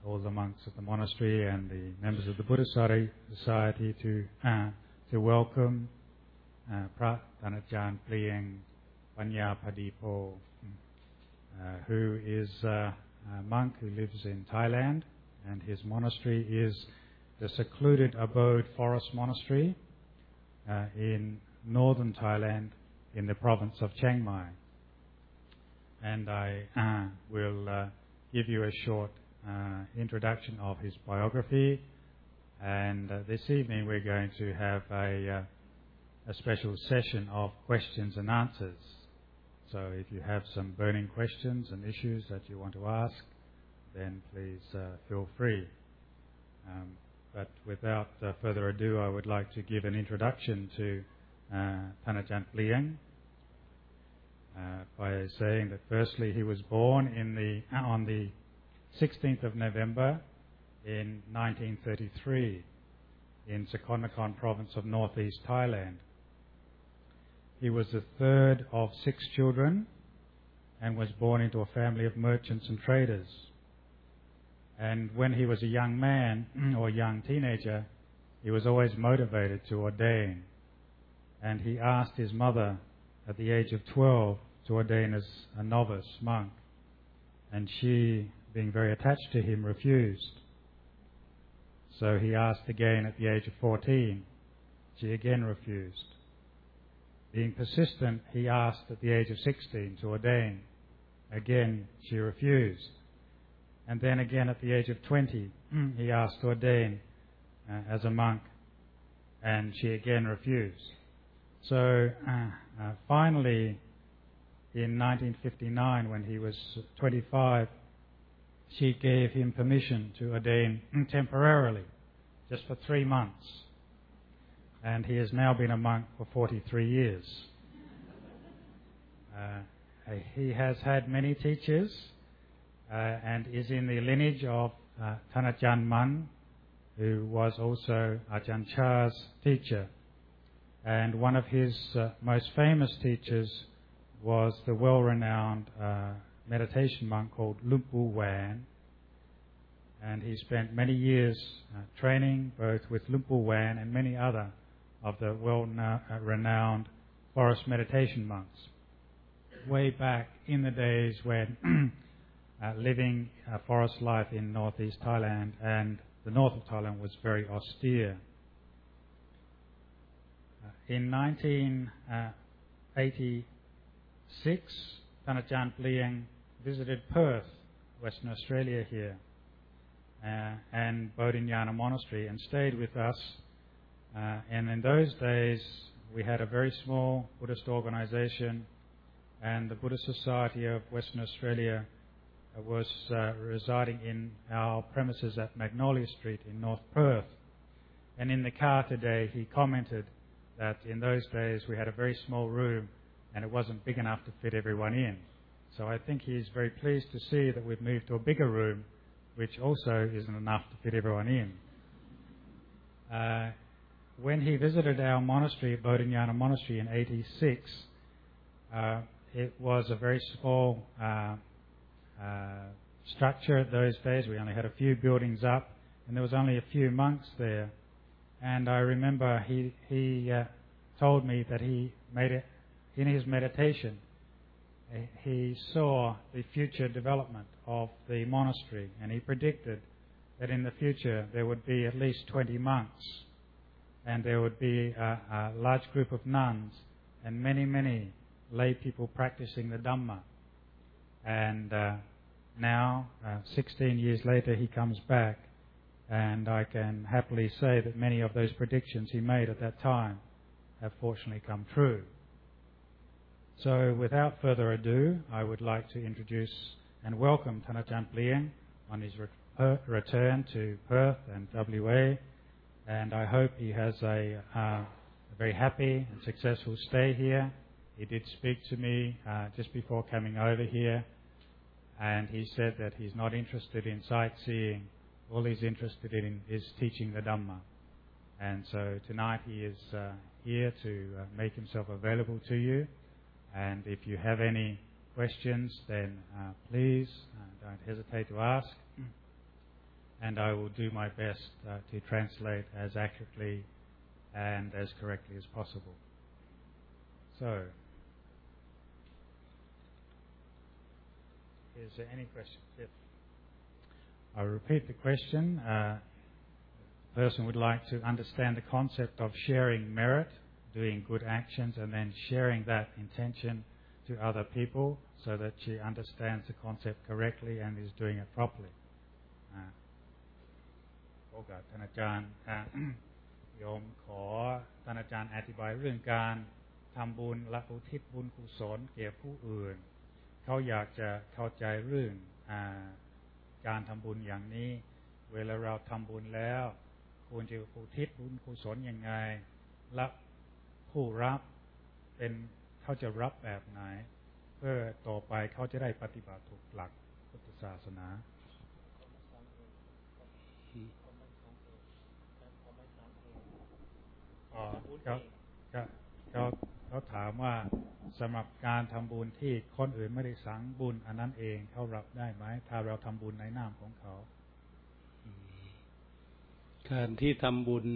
all the monks of the monastery and the members of the Buddhist Society to welcome Pra Thanachan Plieng Panyapadipo, who is a monk who lives in Thailand, and his monastery is the Secluded Abode Forest Monastery in northern Thailand in the province of Chiang Mai. And I will give you a short introduction of his biography, and this evening we're going to have a special session of questions and answers. So if you have some burning questions and issues that you want to ask, then please feel free. But without further ado, I would like to give an introduction to Thanachan Plieng by saying that firstly he was born on the 16th of November in 1933 in Sakhon Nakhon province of northeast Thailand. He was the third of 6 children and was born into a family of merchants and traders. And when he was a young man or young teenager, he was always motivated to ordain. And he asked his mother at the age of 12 to ordain as a novice monk. And she, being very attached to him, refused. So he asked again at the age of 14. She again refused. Being persistent, he asked at the age of 16 to ordain. Again, she refused. And then again at the age of 20, he asked to ordain as a monk, and she again refused. So finally, in 1959, when he was 25, she gave him permission to ordain temporarily, just for 3 months. And he has now been a monk for 43 years. He has had many teachers and is in the lineage of Thanachan Man, who was also Ajahn Chah's teacher. And one of his most famous teachers was the well-renowned meditation monk called Lumpu Wan. And he spent many years training both with Lumpu Wan and many other of the well-renowned forest meditation monks, way back in the days when living a forest life in northeast Thailand, and the north of Thailand was very austere. In 1986, Thanachan Plieng visited Perth, Western Australia here, and Bodhinyana Monastery, and stayed with us. And in those days, we had a very small Buddhist organization, and the Buddhist Society of Western Australia was residing in our premises at Magnolia Street in North Perth. And in the car today, he commented that in those days we had a very small room and it wasn't big enough to fit everyone in. So I think he's very pleased to see that we've moved to a bigger room, which also isn't enough to fit everyone in. When he visited our monastery, Bodhinyana Monastery, in 86, it was a very small structure at those days. We only had a few buildings up, and there was only a few monks there. And I remember he told me that he made it in his meditation. He saw the future development of the monastery, and he predicted that in the future there would be at least 20 monks, and there would be a large group of nuns, and many, many lay people practicing the Dhamma. And now, 16 years later, he comes back, and I can happily say that many of those predictions he made at that time have fortunately come true. So without further ado, I would like to introduce and welcome Thanachan Plieng on his return to Perth and WA, and I hope he has a very happy and successful stay here. He did speak to me just before coming over here, and he said that he's not interested in sightseeing. All he's interested in is teaching the Dhamma. And so tonight he is here to make himself available to you. And if you have any questions, then please don't hesitate to ask. and I will do my best to translate as accurately and as correctly as possible. So, is there any questions? Yes. I'll repeat the question. The person would like to understand the concept of sharing merit, doing good actions, and then sharing that intention to other people so that she understands the concept correctly and is doing it properly. โอกาสท่านอาจารย์โยมขอท่านอาจารย์อธิบายเรื่องการทำบุญและอุทิศบุญกุศลแก่ผู้อื่นเขาอยากจะเข้าใจเรื่องการทำบุญอย่างนี้เวลาเราทำบุญแล้วควรจะอุทิศบุญกุศลยังไงและผู้รับเป็นเขาจะรับแบบไหนเพื่อต่อไปเขาจะได้ปฏิบัติถูกหลักพุทธศาสนาเขาถามว่าสำหรับการทำบุญที่คนอื่นไม่ได้สั่งบุญอันนั้นเองเขารับได้ไหมถ้าเราทำบุญในนามของเขาการที่ทำบุญ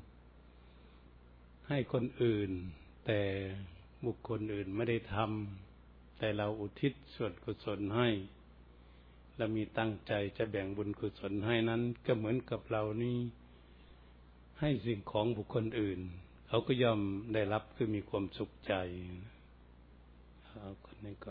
ให้คนอื่นแต่บุคคลอื่นไม่ได้ทำแต่เราอุทิศส่วนกุศลให้และมีตั้งใจจะแบ่งบุญกุศลให้นั้นก็เหมือนกับเรานี่ให้สิ่งของบุคคลอื่นเขาก็ย่อมได้รับคือมีความสุขใจเอาคนนี้ก่อน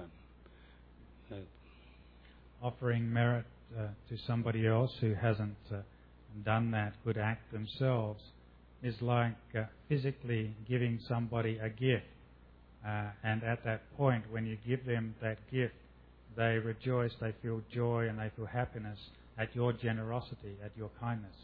Offering merit to somebody else who hasn't done that good act themselves is like physically giving somebody a gift and at that point when you give them that gift they rejoice, they feel joy and they feel happiness at your generosity, at your kindness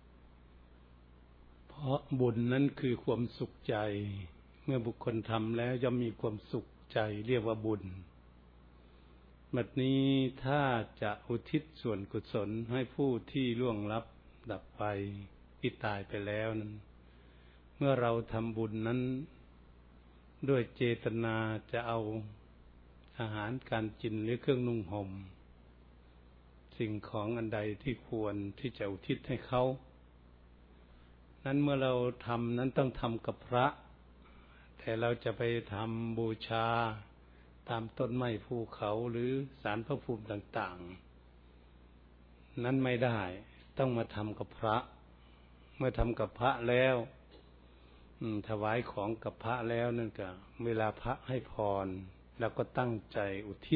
เพราะบุญนั้นคือความสุขใจเมื่อบุคคลทำแล้วย่อมมีความสุขใจเรียกว่าบุญบัดนี้ถ้าจะอุทิศส่วนกุศลให้ผู้ที่ล่วงลับดับไปที่ตายไปแล้วนั้นเมื่อเราทำบุญนั้นด้วยเจตนาจะเอาอาหารการกินหรือเครื่องนุ่งห่มสิ่งของอันใดที่ควรที่จะอุทิศให้เขานั้นเมื่อเราทำนั้นต้องทำกับพระแต่เราจะไปทำบูชาตามต้นไม้ภูเขาหรือศาลพระภูมิต่างๆนั้นไม่ได้ต้องมาทำกับพระเมื่อทำกับพระแล้วถวายของกับพระแล้วนั่นก็เวลาพระให้พรแล้วก็ตั้งใจอุทิศ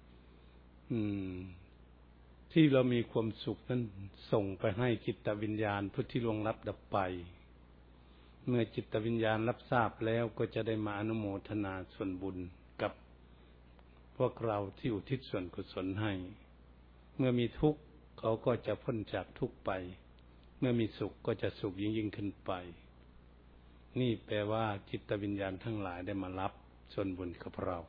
ที่เรามีความสุขนั้นส่งไปให้จิตวิญญาณผู้ที่ล่วงลับดับไปเมื่อจิตวิญญาณรับทราบแล้วก็จะได้มาอนุโมทนาส่วนบุญกับพวกเราที่อุทิศส่วนกุศลให้เมื่อมีทุกข์เขาก็จะพ้นจากทุกข์ไปเมื่อมีสุขก็จะสุขยิ่งขึ้นไปนี่แปลว่าจิตวิญญาณทั้งหลายได้มารับส่วนบุญกับเรา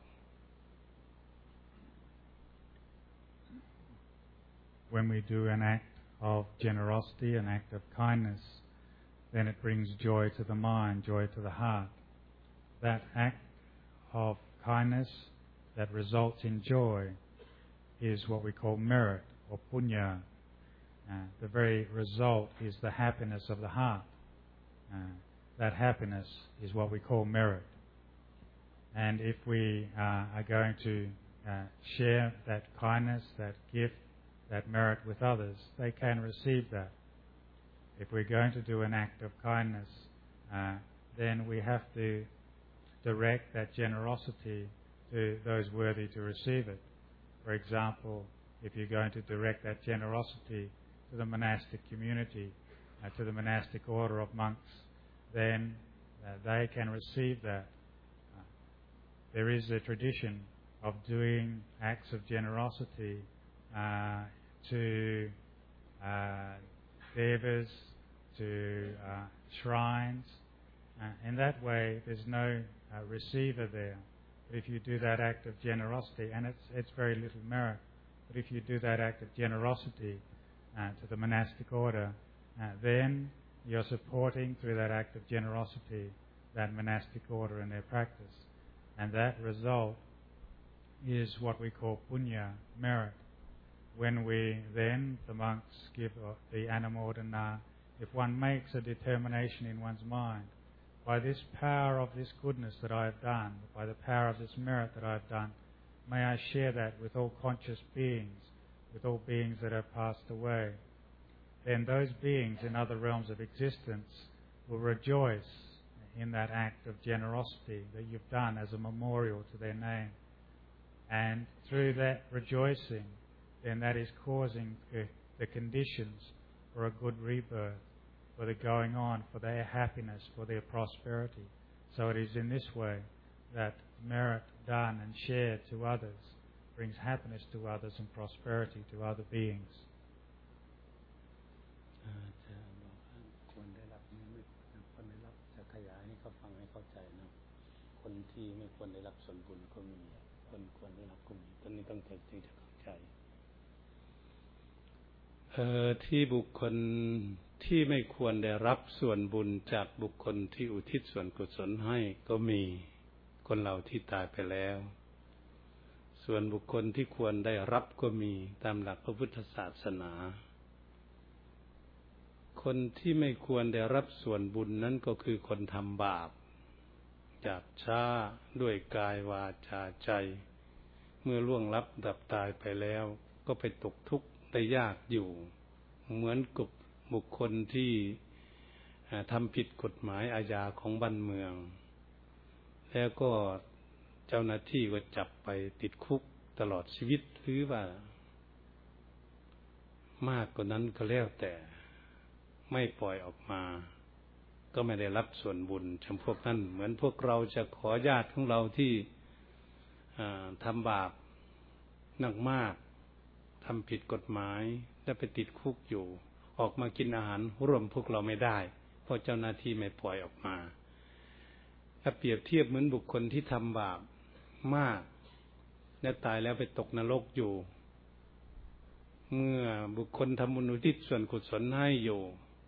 When we do an act of generosity, an act of kindness, then it brings joy to the mind, joy to the heart. That act of kindness that results in joy is what we call merit or punya. The very result is the happiness of the heart. That happiness is what we call merit. And if we are going to share that kindness, that gift, that merit with others, they can receive that. If we're going to do an act of kindness, then we have to direct that generosity to those worthy to receive it. For example, if you're going to direct that generosity to the monastic community, to the monastic order of monks, then they can receive that. There is a tradition of doing acts of generosity to devas, to shrines. In that way, there's no receiver there. But if you do that act of generosity, and it's very little merit, but if you do that act of generosity to the monastic order, then you're supporting through that act of generosity that monastic order in their practice. And that result is what we call punya, merit. when we then, the monks give the anumodana, if one makes a determination in one's mind, by this power of this goodness that I have done, by the power of this merit that I have done, may I share that with all conscious beings, with all beings that have passed away. Then those beings in other realms of existence will rejoice in that act of generosity that you've done as a memorial to their name. And through that rejoicing, then that is causing the conditions for a good rebirth, for the going on, for their happiness, for their prosperity. So it is in this way that merit done and shared to others brings happiness to others and prosperity to other beings. คนได้รับคนได้รับจะขยายให้เขาฟังให้เข้าใจนะคนที่ไม่ควรได้รับส่วนบุญก็มีคนควรได้รับก็มีตอนนี้ต้องจึงจะเข้าใจที่บุคคลที่ไม่ควรได้รับส่วนบุญจากบุคคลที่อุทิศส่วนกุศลให้ก็มีคนเราที่ตายไปแล้วส่วนบุคคลที่ควรได้รับก็มีตามหลักพระพุทธศาสนาคนที่ไม่ควรได้รับส่วนบุญนั้นก็คือคนทำบาปหยาบช้าด้วยกายวาจาใจเมื่อล่วงลับดับตายไปแล้วก็ไปตกทุกข์ได้ยากอยู่เหมือนกับบุคคลที่ทำผิดกฎหมายอาญาของบ้านเมืองแล้วก็เจ้าหน้าที่ก็จับไปติดคุกตลอดชีวิตหรือว่ามากกว่านั้นก็แล้วแต่ไม่ปล่อยออกมาก็ไม่ได้รับส่วนบุญจำพวกนั้นเหมือนพวกเราจะขอญาติของเราที่ทำบาปหนักมากทำผิดกฎหมายและไปติดคุกอยู่ออกมากินอาหารร่วมพวกเราไม่ได้เพราะเจ้าหน้าที่ไม่ปล่อยออกมาถ้าเปรียบเทียบเหมือนบุคคลที่ทำบาปมากและตายแล้วไปตกนรกอยู่เมื่อบุคคลทำบุญอุทิศส่วนกุศลให้อยู่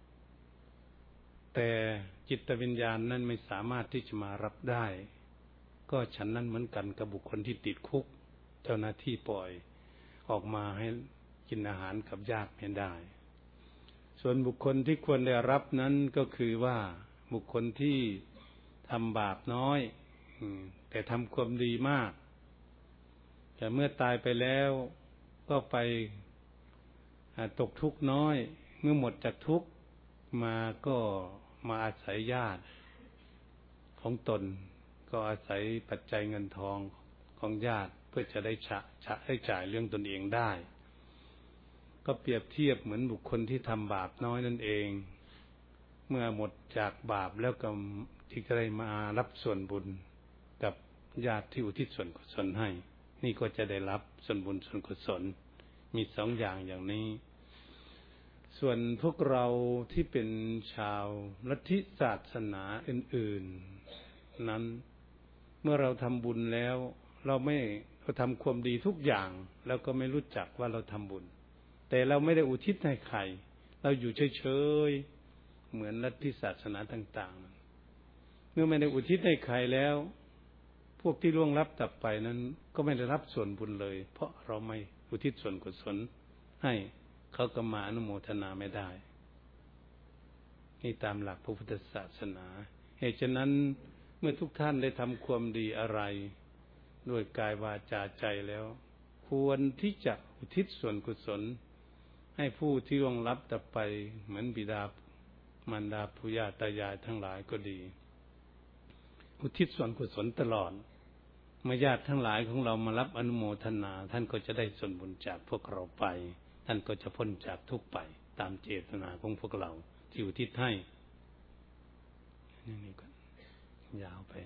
แต่จิตวิญญาณนั้นไม่สามารถที่จะมารับได้ก็ฉันนั้นเหมือนกันกับบุคคลที่ติดคุกเจ้าหน้าที่ปล่อยออกมาให้กินอาหารกับญาติไม่ได้ส่วนบุคคลที่ควรได้รับนั้นก็คือว่าบุคคลที่ทำบาปน้อยแต่ทำความดีมากแต่เมื่อตายไปแล้วก็ไปตกทุกข์น้อยเมื่อหมดจากทุกข์มาก็มาอาศัยญาติของตนก็อาศัยปัจจัยเงินทองของญาติเพื่อจะได้ให้จ่ายเรื่องตนเองได้ก็เปรียบเทียบเหมือนบุคคลที่ทำบาปน้อยนั่นเองเมื่อหมดจากบาปแล้วก็ที่จะได้มารับส่วนบุญกับญาติที่อุทิศส่วนกุศลให้นี่ก็จะได้รับส่วนบุญส่วนกุศลมีสองอย่างอย่างนี้ส่วนพวกเราที่เป็นชาวลัทธิศาสนาอื่นๆนั้นเมื่อเราทำบุญแล้วเราทำความดีทุกอย่างแล้วก็ไม่รู้จักว่าเราทำบุญแต่เราไม่ได้อุทิศให้ใครเราอยู่เฉยๆเหมือนลัทธิศาสนาต่างๆเมื่อไม่ได้อุทิศให้ใครแล้วพวกที่ล่วงลับดับไปนั้นก็ไม่ได้รับส่วนบุญเลยเพราะเราไม่อุทิศส่วนกุศลให้เขาก็มาอนุโมทนาไม่ได้นี่ตามหลักพระพุทธศาสนาเหตุฉะนั้นเมื่อทุกท่านได้ทำความดีอะไรด้วยกายวาจาใจแล้วควรที่จะอุทิศส่วนกุศลให้ผู้ที่ล่วงลับดับไปเหมือนบิดามารดาปู่ย่าตายายทั้งหลายก็ดีอุทิศส่วนกุศลตลอดเมื่อญาติทั้งหลายของเรามารับอนุโมทนาท่านก็จะได้ส่วนบุญจากพวกเราไปท่านก็จะพ้นจากทุกข์ไปตามเจตนาของพวกเราที่อุทิศให้นี่ก็ยาวไป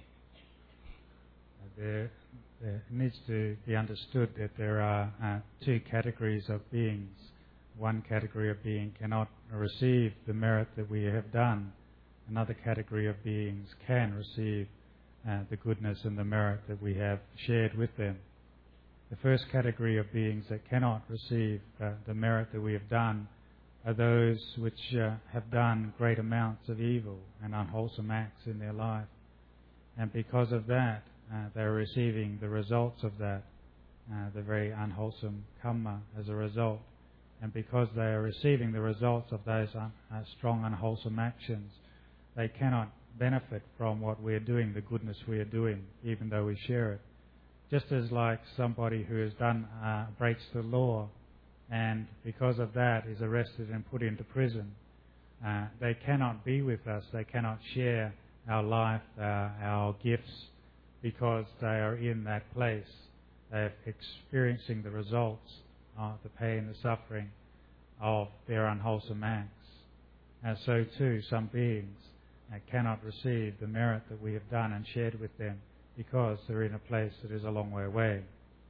There needs to be understood that there are two categories of beings. One category of being cannot receive the merit that we have done. Another category of beings can receive the goodness and the merit that we have shared with them. The first category of beings that cannot receive the merit that we have done are those which have done great amounts of evil and unwholesome acts in their life. And because of that, they are receiving the results of that. the very unwholesome karma as a result. And because they are receiving the results of those strong unwholesome actions, they cannot benefit from what we are doing, the goodness we are doing, even though we share it. Just as like somebody who has breaks the law and because of that is arrested and put into prison, they cannot be with us, they cannot share our life, our gifts, because they are in that place. They are experiencing the results of the pain, the suffering of their unwholesome acts. And so too, some beings cannot receive the merit that we have done and shared with them because they're in a place that is a long way away.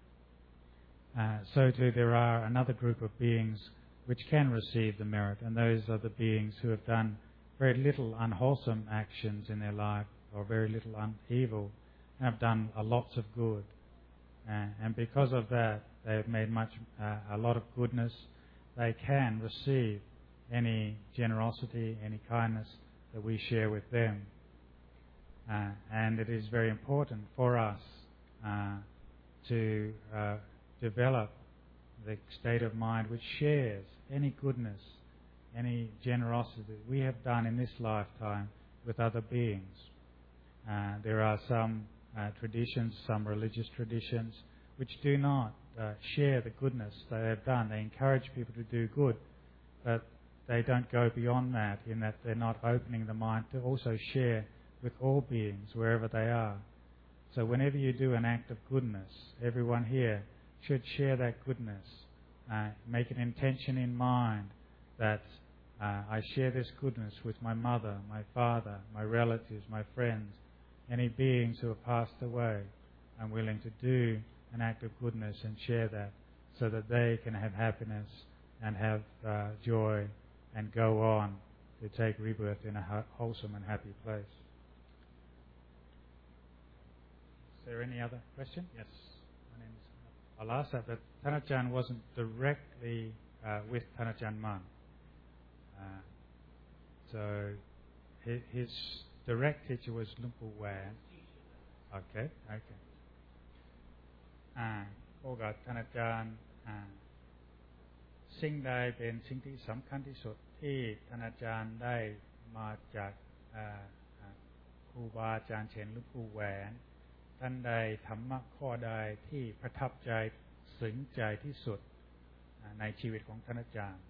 So too, there are another group of beings which can receive the merit, and those are the beings who have done very little unwholesome actions in their life, or very little evil, and have done lots of good. And because of that, they have made a lot of goodness. They can receive any generosity, any kindness that we share with them. And it is very important for us to develop the state of mind which shares any goodness, any generosity that we have done in this lifetime with other beings. There are some traditions, some religious traditions, which do not share the goodness they have done. They encourage people to do good, but they don't go beyond that, in that they're not opening the mind to also share with all beings wherever they are. So whenever you do an act of goodness, everyone here should share that goodness. Make an intention in mind that I share this goodness with my mother, my father, my relatives, my friends, any beings who have passed away. I'm willing to do an act of goodness and share that so that they can have happiness and have joy and go on to take rebirth in a wholesome and happy place. Is there any other question? Yes. My name is... I'll ask that, but Thanachan wasn't directly with Thanachan Man. So his direct teacher was Luang Pu Wan. Okay. พวกกับท่านอาจารย์สิ่งใดเป็นสิ่งที่สำคัญที่สุดที่ท่านอาจารย์ได้มาจากครูบาอาจารย์เช่นหลวงปู่แหวนท่านใดธรรมะข้อใดที่ประทับใจซึ้งใจที่สุดในชีวิตของท่านอาจารย์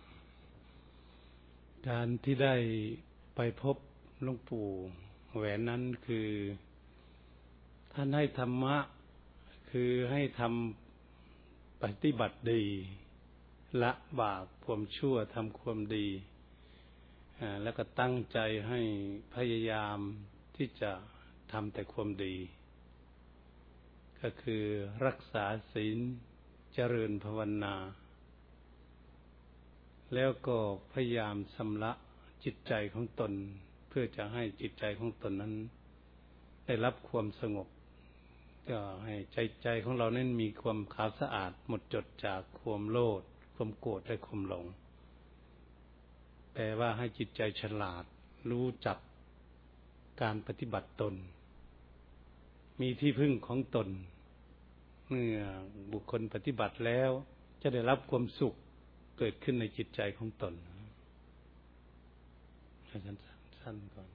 การที่ได้ไปพบหลวงปู่แหวนนั้นคือท่านให้ธรรมะคือให้ทำปฏิบัติดีละบาปความชั่วทำความดีแล้วก็ตั้งใจให้พยายามที่จะทำแต่ความดีก็คือรักษาศีลเจริญภาวนาแล้วก็พยายามชำระจิตใจของตนเพื่อจะให้จิตใจของตนนั้นได้รับความสงบก็ให้ใจของเรานั้นมีความขาวสะอาดหมดจดจากความโลภความโกรธและความหลงแปลว่าให้จิตใจฉลาดรู้จักการปฏิบัติตนมีที่พึ่งของตนเมื่อบุคคลปฏิบัติแล้วจะได้รับความสุขเกิดขึ้นในจิตใจของตนสั้นๆก่อน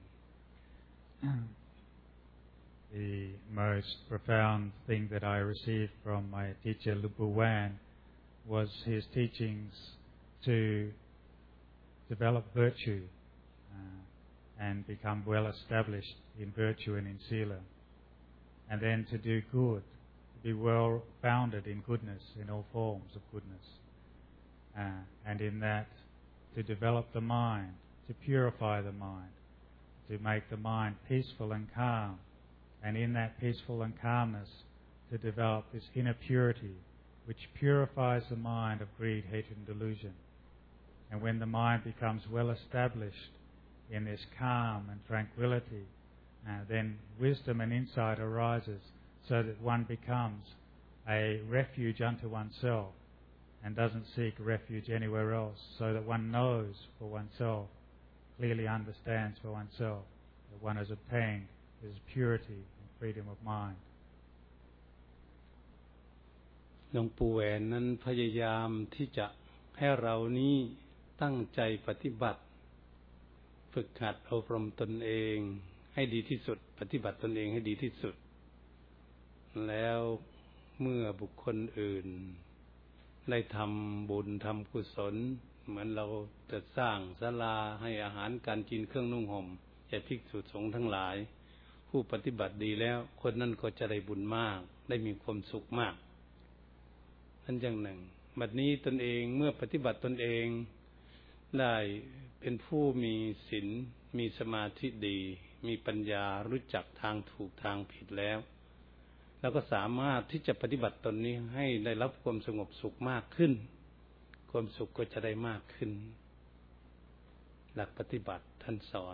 The most profound thing that I received from my teacher Luang Pu Wan was his teachings to develop virtue and become well established in virtue and in sila, and then to do good, to be well founded in goodness, in all forms of goodness, and in that to develop the mind, to purify the mind, to make the mind peaceful and calm, and in that peaceful and calmness to develop this inner purity which purifies the mind of greed, hatred and delusion. And when the mind becomes well established in this calm and tranquility, then wisdom and insight arises so that one becomes a refuge unto oneself and doesn't seek refuge anywhere else, so that one knows for oneself, clearly understands for oneself that one has obtained this purity and freedom of mind. หลวงปู่แหวนนั้นพยายามที่จะให้เรานี้ตั้งใจปฏิบัติฝึกหัดอบรมตนเองให้ดีที่สุดปฏิบัติตนเองให้ดีที่สุดแล้วเมื่อบุคคลอื่นได้ทำบุญทำกุศลเหมือนเราจะสร้างศาลาให้อาหารการกินเครื่องนุ่งห่มแก่ภิกษุสงฆ์ทั้งหลายผู้ปฏิบัติดีแล้วคนนั้นก็จะได้บุญมากได้มีความสุขมากนั่นอย่างหนึ่งบัดนี้ตนเองเมื่อปฏิบัติตนเองได้เป็นผู้มีศีลมีสมาธิดีมีปัญญารู้จักทางถูกทางผิดแล้วเราก็สามารถที่จะปฏิบัติตนนี้ให้ได้รับความสงบสุขมากขึ้นความสุขก็จะได้มากขึ้นหลักปฏิบัติท่านสอน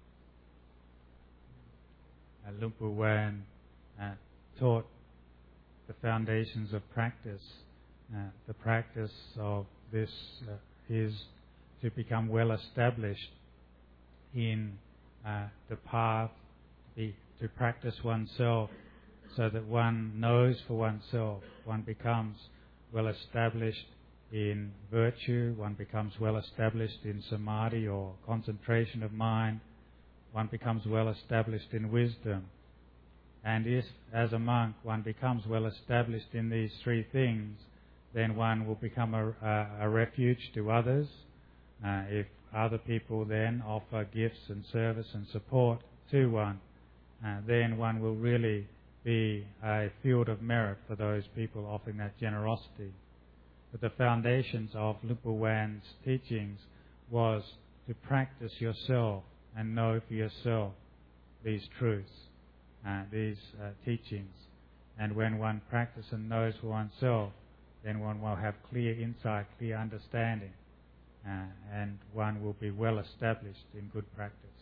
Luang Pu Wan taught the foundations of practice. The practice of this is to become well established in the path, to practice oneself so that one knows for oneself. One becomes well established in virtue, one becomes well established in samadhi or concentration of mind, one becomes well established in wisdom. And if, as a monk, one becomes well established in these three things, then one will become a refuge to others. If other people then offer gifts and service and support to one, then one will really be a field of merit for those people offering that generosity. But the foundations of Luang Pu Wan's teachings was to practice yourself and know for yourself these truths, these teachings. And when one practices and knows for oneself, then one will have clear insight, clear understanding, and one will be well established in good practice.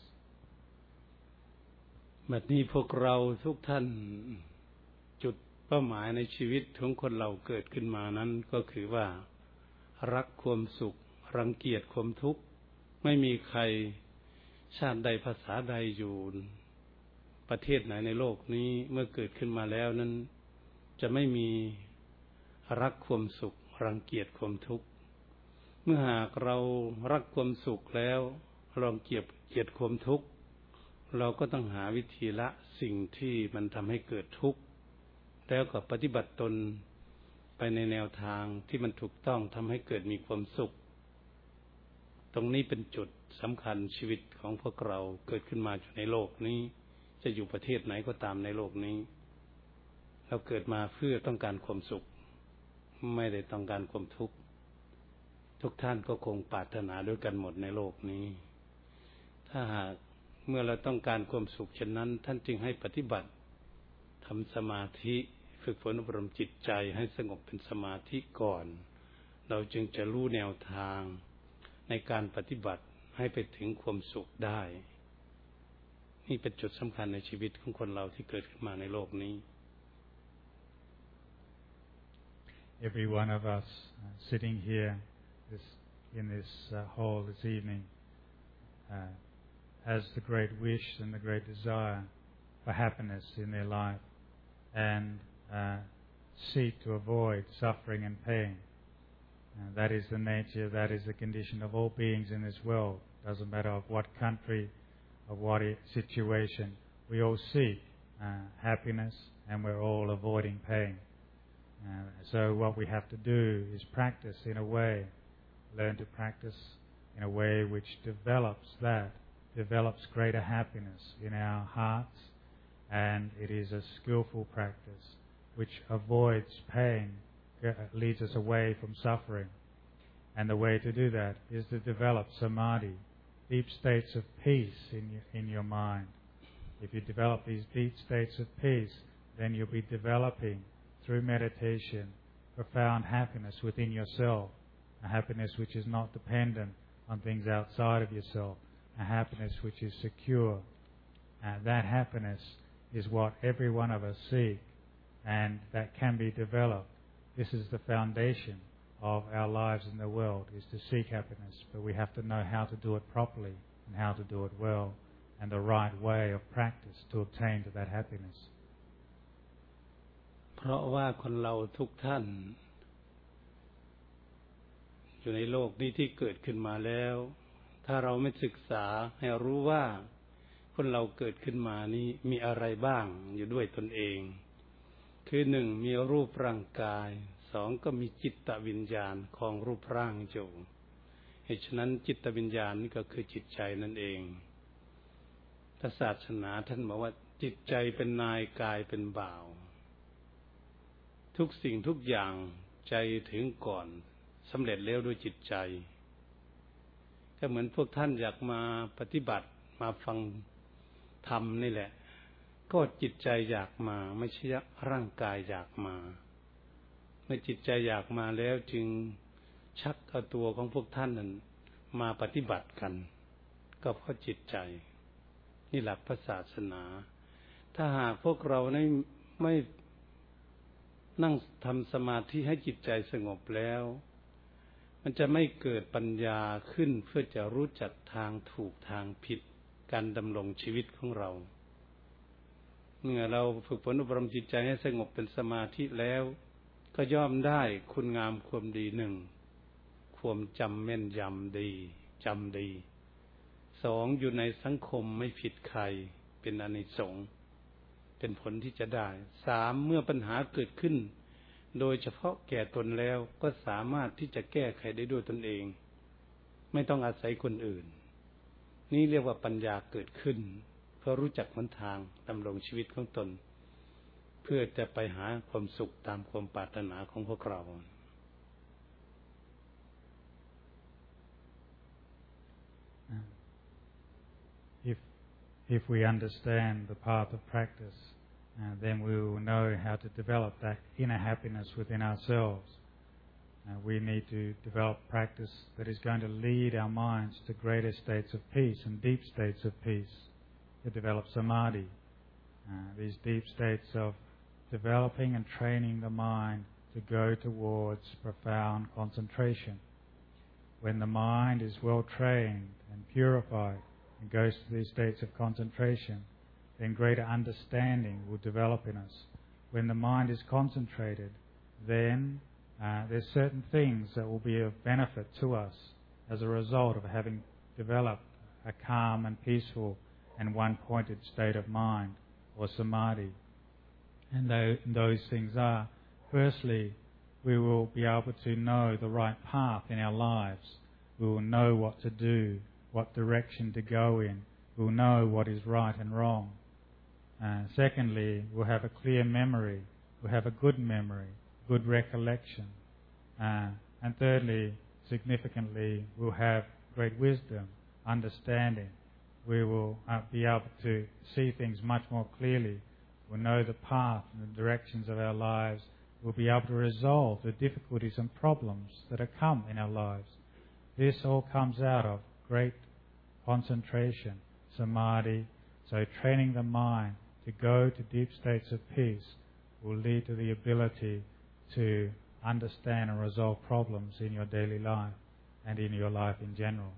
บัดนี้พวกเราทุกท่านจุดเป้าหมายในชีวิตของคนเราเกิดขึ้นมานั้นก็คือว่ารักความสุขรังเกียจความทุกข์ไม่มีใครชาติใดภาษาใดอยู่ประเทศไหนในโลกนี้เมื่อเกิดขึ้นมาแล้วนั้นจะไม่มีรักความสุขรังเกียจความทุกข์เมื่อหากเรารักความสุขแล้วรังเกียจความทุกข์เราก็ต้องหาวิธีละสิ่งที่มันทำให้เกิดทุกข์แล้วก็ปฏิบัติตนไปในแนวทางที่มันถูกต้องทำให้เกิดมีความสุขตรงนี้เป็นจุดสำคัญชีวิตของพวกเราเกิดขึ้นมาอยู่ในโลกนี้จะอยู่ประเทศไหนก็ตามในโลกนี้เราเกิดมาเพื่อต้องการความสุขไม่ได้ต้องการความทุกข์ทุกท่านก็คงปรารถนาด้วยกันหมดในโลกนี้ถ้าหากเมื่อเราต้องการความสุขเช่นนั้นท่านจึงให้ปฏิบัติทำสมาธิฝึกฝนอบรมจิตใจให้สงบเป็นสมาธิก่อนเราจึงจะรู้แนวทางในการปฏิบัติให้ไปถึงความสุขได้นี่เป็นจุดสำคัญในชีวิตของคนเราที่เกิดขึ้นมาในโลกนี้ Every one of us sitting here in this hall this evening has the great wish and the great desire for happiness in their life and seek to avoid suffering and pain. That is the nature, that is the condition of all beings in this world. Doesn't matter of what country, of what situation. We all seek happiness and we're all avoiding pain. So what we have to do is practice in a way, learn to practice in a way which develops greater happiness in our hearts, and it is a skillful practice which avoids pain, leads us away from suffering. And the way to do that is to develop samadhi, deep states of peace in your mind. If you develop these deep states of peace, then you'll be developing through meditation profound happiness within yourself, a happiness which is not dependent on things outside of yourself, a happiness which is secure. That happiness is what every one of us seek, and that can be developed. This is the foundation of our lives in the world, is to seek happiness, but we have to know how to do it properly and how to do it well, and the right way of practice to obtain to that happiness. เพราะว่าคนเราทุกท่านอยู่ในโลกนี้ที่เกิดขึ้นมาแล้วถ้าเราไม่ศึกษาให้รู้ว่าคนเราเกิดขึ้นมานี้มีอะไรบ้างอยู่ด้วยตนเองคือหนึ่งมีรูปร่างกายสองก็มีจิตวิญญาณของรูปร่างอยู่เหตุฉะนั้นจิตวิญญาณนี่ก็คือจิตใจนั่นเองพระศาสนาท่านบอกว่าจิตใจเป็นนายกายเป็นบ่าวทุกสิ่งทุกอย่างใจถึงก่อนสำเร็จแล้วด้วยจิตใจก็เหมือนพวกท่านอยากมาปฏิบัติมาฟังธรรมนี่แหละก็จิตใจอยากมาไม่ใช่ร่างกายอยากมาเมื่อจิตใจอยากมาแล้วจึงชักเอาตัวของพวกท่านนั้นมาปฏิบัติกันก็เพราะจิตใจนี่หลักพระศาสนาถ้าหากพวกเราไม่นั่งทำสมาธิให้จิตใจสงบแล้วมันจะไม่เกิดปัญญาขึ้นเพื่อจะรู้จักทางถูกทางผิดการดำรงชีวิตของเราเมื่อเราฝึกฝนอบรมจิตใจให้สงบเป็นสมาธิแล้วก็ย่อมได้คุณงามความดีหนึ่งความจำแม่นยำดีจำดีสองอยู่ในสังคมไม่ผิดใครเป็นอานิสงส์เป็นผลที่จะได้สามเมื่อปัญหาเกิดขึ้นโดยเฉพาะแก่ตนแล้วก็สามารถที่จะแก้ไขได้ด้วยตนเองไม่ต้องอาศัยคนอื่นนี่เรียกว่าปัญญาเกิดขึ้นเพื่อรู้จักหนทางดำรงชีวิตของตนเพื่อจะไปหาความสุขตามความปรารถนาของพวกเรา If we understand the path of practice, then we will know how to develop that inner happiness within ourselves. We need to develop practice that is going to lead our minds to greater states of peace and deep states of peace, to develop samadhi. These deep states of developing and training the mind to go towards profound concentration. When the mind is well trained and purified and goes to these states of concentration, then greater understanding will develop in us. When the mind is concentrated, then there's certain things that will be of benefit to us as a result of having developed a calm and peaceful and one-pointed state of mind, or samadhi. And those things are, firstly, we will be able to know the right path in our lives. We will know what to do, what direction to go in. We will know what is right and wrong. Secondly, we'll have a clear memory. We'll have a good memory, good recollection. And thirdly, significantly, we'll have great wisdom, understanding. We will be able to see things much more clearly. We'll know the path and the directions of our lives. We'll be able to resolve the difficulties and problems that have come in our lives. This all comes out of great concentration, samadhi. So training the mind to go to deep states of peace will lead to the ability to understand and resolve problems in your daily life and in your life in general.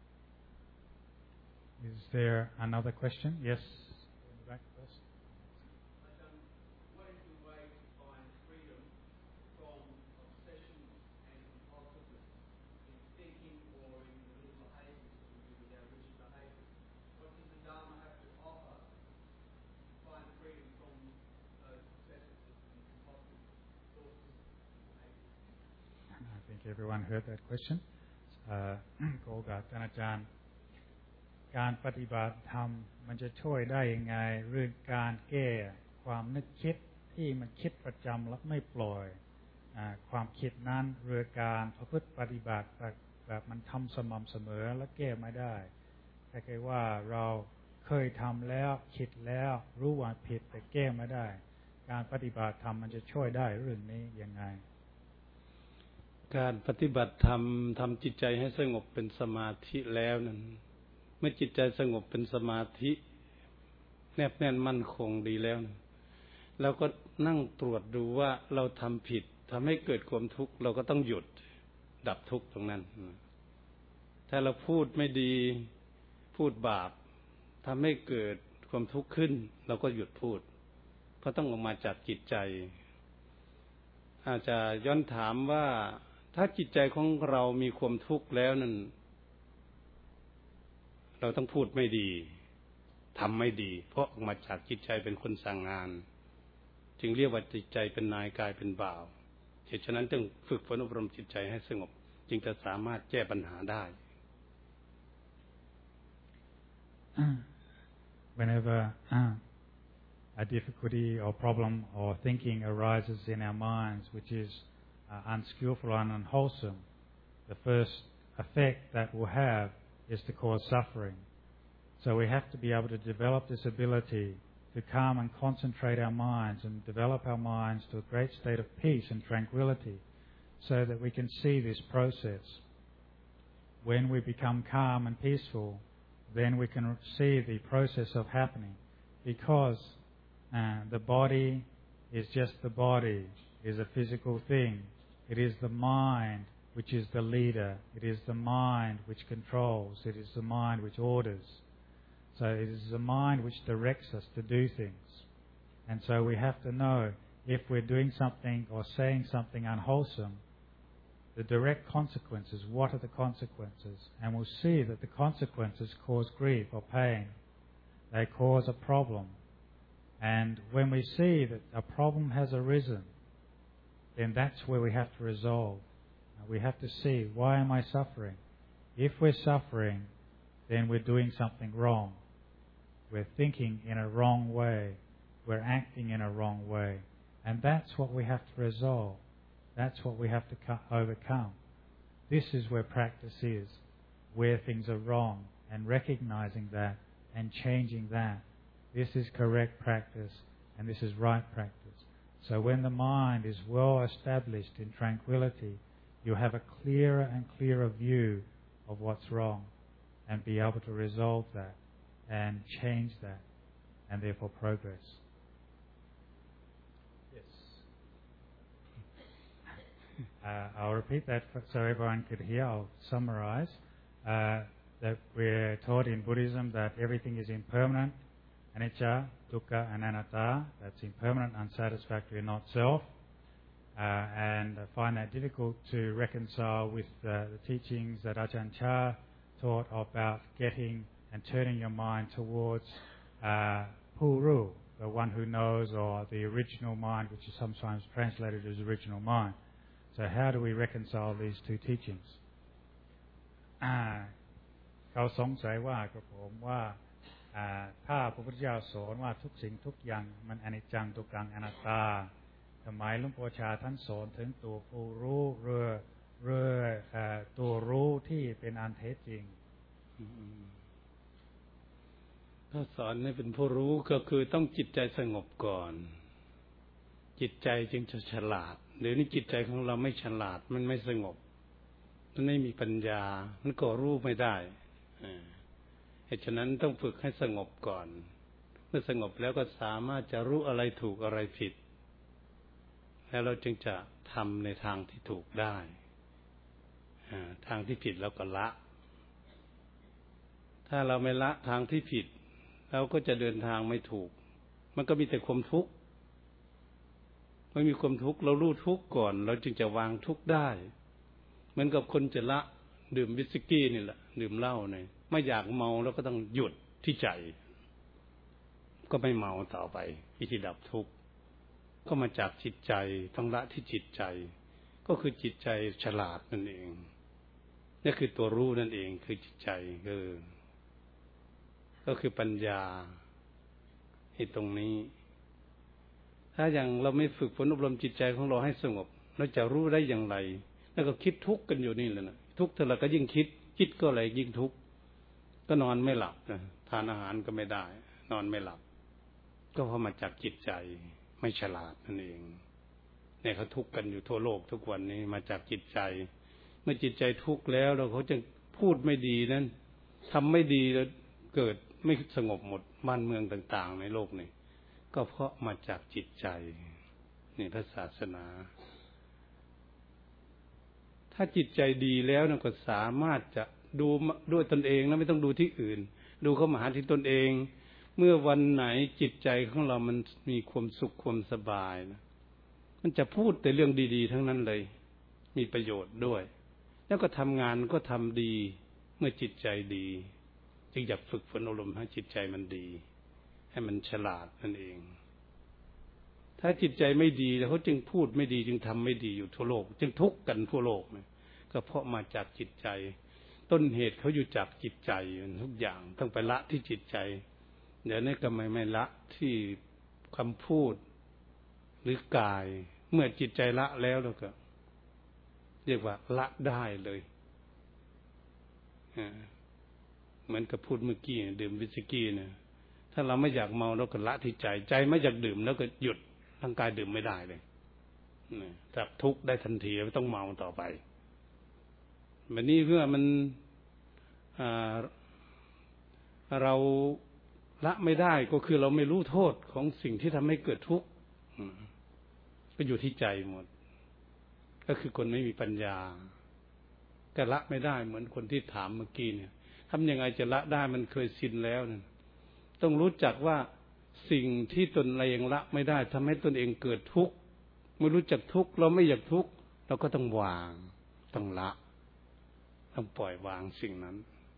Is there another question? Yes. In the back first. What is the way to find freedom from obsessions and compulsiveness in thinking or in the little behaviours that we do with our rigid behaviours? What does the Dharma have to offer to find freedom from those obsessive and compulsive thoughts and behaviours? I think everyone heard that question. ขอโอกาสท่านอาจารย์การปฏิบัติธรรมมันจะช่วยได้ยังไงเรื่องการแก้ความนึกคิดที่มันคิดประจำแล้วไม่ปล่อยความคิดนั้นเรื่องการประพฤติปฏิบัติแบบมันทำสม่ำเสมอแล้วแก้ไม่ได้แค่ว่าเราเคยทำแล้วคิดแล้วรู้ว่าผิดแต่แก้ไม่ได้การปฏิบัติธรรมมันจะช่วยได้เรื่องนี้ยังไงการปฏิบัติธรรมทำจิตใจให้สงบเป็นสมาธิแล้วนั้นเมื่อจิตใจสงบเป็นสมาธิแนบแน่นมั่นคงดีแล้วเราก็นั่งตรวจดูว่าเราทำผิดทำให้เกิดความทุกข์เราก็ต้องหยุดดับทุกข์ตรงนั้นถ้าเราพูดไม่ดีพูดบาปทำให้เกิดความทุกข์ขึ้นเราก็หยุดพูดเพราะต้องออกมาจากจิตใจอาจจะย้อนถามว่าถ้าจิตใจของเรามีความทุกข์แล้วนั่นเราต้องพูดไม่ดีทำไม่ดีเพราะออกมาจากจิตใจเป็นคนสั่งงานจึงเรียกว่าจิตใจเป็นนายกายเป็นบ่าวเหตุฉะนั้นต้องฝึกฝนอบรมจิตใจให้สงบจึงจะสามารถแก้ปัญหาได้ Whenever a difficulty or problem or thinking arises in our minds which is unskillful and unwholesome, the first effect that will have is to cause suffering. So we have to be able to develop this ability to calm and concentrate our minds and develop our minds to a great state of peace and tranquility so that we can see this process. When we become calm and peaceful, then we can see the process of happening because the body is just the body, is a physical thing. It is the mind which is the leader. It is the mind which controls. It is the mind which orders. So it is the mind which directs us to do things. And so we have to know if we're doing something or saying something unwholesome, the direct consequences, what are the consequences? And we'll see that the consequences cause grief or pain. They cause a problem. And when we see that a problem has arisen, then that's where we have to resolve. We have to see, why am I suffering? If we're suffering, then we're doing something wrong. We're thinking in a wrong way. We're acting in a wrong way. And that's what we have to resolve. That's what we have to overcome. This is where practice is, where things are wrong, and recognizing that and changing that. This is correct practice, and this is right practice. So when the mind is well established in tranquility, you have a clearer and clearer view of what's wrong, and be able to resolve that, and change that, and therefore progress. I'll repeat that so everyone could hear. I'll summarize. That we're taught in Buddhism that everything is impermanent, anicca, dukkha, and anatta. That's impermanent, unsatisfactory, and not self. And I find that difficult to reconcile with the teachings that Ajahn Chah taught about getting and turning your mind towards Puru, the one who knows, or the original mind, which is sometimes translated as original mind. So how do we reconcile these two teachings? เขาสงสัยว่ากับผมว่าถ้าพระพุทธเจ้าสอนว่าทุกสิ่งทุกอย่างมันอนิจจังทุกขังอนัตตาทำไมหลวงปู่ชาท่านสอนถึงตัวผู้รู้เรือตัวรู้ที่เป็นอันแท้จริงถ้าสอนให้เป็นผู้รู้ก็คือต้องจิตใจสงบก่อนจิตใจจึงจะฉลาดเดี๋ยวนี้จิตใจของเราไม่ฉลาดมันไม่สงบมันไม่มีปัญญามันก็รู้ไม่ได้เหตุฉะนั้นต้องฝึกให้สงบก่อนเมื่อสงบแล้วก็สามารถจะรู้อะไรถูกอะไรผิดแล้วเราจึงจะทำในทางที่ถูกได้ทางที่ผิดเราก็ละถ้าเราไม่ละทางที่ผิดเราก็จะเดินทางไม่ถูกมันก็มีแต่ความทุกข์ไม่มีความทุกข์เรารู้ทุกข์ก่อนเราจึงจะวางทุกข์ได้เหมือนกับคนจะละดื่มวิสกี้นี่แหละดื่มเหล้าเนี่ยไม่อยากเมาแล้วก็ต้องหยุดที่ใจก็ไม่เมาต่อไปวิธีดับทุกข์ก็มาจากจิตใจต้องละที่จิตใจก็คือจิตใจฉลาดนั่นเองนี่คือตัวรู้นั่นเองคือจิตใจก็คือปัญญาที่ตรงนี้ถ้าอย่างเราไม่ฝึกฝนอบรมจิตใจของเราให้สงบเราจะรู้ได้อย่างไรแล้วก็คิดทุกข์กันอยู่นี่แหละนะทุกข์เท่าไหร่ก็ยิ่งคิดก็อะไรยิ่งทุกข์ก็นอนไม่หลับนะทานอาหารก็ไม่ได้นอนไม่หลับก็เพราะมาจากจิตใจไม่ฉลาดนั่นเองเนี่ยเขาทุกข์กันอยู่ทั่วโลกทุกวันนี้มาจากจิตใจเมื่อจิตใจทุกข์แล้วเราเขาจะพูดไม่ดีนั้นทำไม่ดีแล้วเกิดไม่สงบหมดบ้านเมืองต่างๆในโลกนี้ก็เพราะมาจากจิตใจนี่พระศาสนาถ้าจิตใจดีแล้วนะก็สามารถจะดูด้วยตนเองนะไม่ต้องดูที่อื่นดูเข้ามาหาที่ตนเองเมื่อวันไหนจิตใจของเรามันมีความสุขความสบายนะมันจะพูดแต่เรื่องดีๆทั้งนั้นเลยมีประโยชน์ด้วยแล้วก็ทำงานก็ทำดีเมื่อจิตใจดีจึงอยากฝึกฝนอบรมให้จิตใจมันดีให้มันฉลาดนั่นเองถ้าจิตใจไม่ดีแล้วเขาจึงพูดไม่ดีจึงทำไม่ดีอยู่ทั่วโลกจึงทุกข์กันทั่วโลกนะก็เพราะมาจากจิตใจต้นเหตุเขาอยู่จากจิตใจทุกอย่างต้องไปละที่จิตใจเดี๋ยวนี้ก็ไม่ละที่คำพูดหรือกายเมื่อจิตใจละแล้วก็เรียกว่าละได้เลยเหมือนกับพูดเมื่อกี้ดื่มวิสกี้เนี่ยถ้าเราไม่อยากเมาเราก็ละที่ใจใจไม่อยากดื่มแล้วก็หยุดร่างกายดื่มไม่ได้เลยจากทุกข์ได้ทันทีไม่ต้องเมาต่อไปแบบนี้เพื่อมันเราละไม่ได้ก็คือเราไม่รู้โทษของสิ่งที่ทำให้เกิดทุกข์ก็อยู่ที่ใจหมดก็คือคนไม่มีปัญญาก็ละไม่ได้เหมือนคนที่ถามเมื่อกี้เนี่ยทำยังไงจะละได้มันเคยชินแล้วเนี่ยต้องรู้จักว่าสิ่งที่ตนเองละไม่ได้ทำให้ตนเองเกิดทุกข์ไม่รู้จักทุกข์เราไม่อยากทุกข์เราก็ต้องวางต้องละต้องปล่อยวางสิ่งนั้น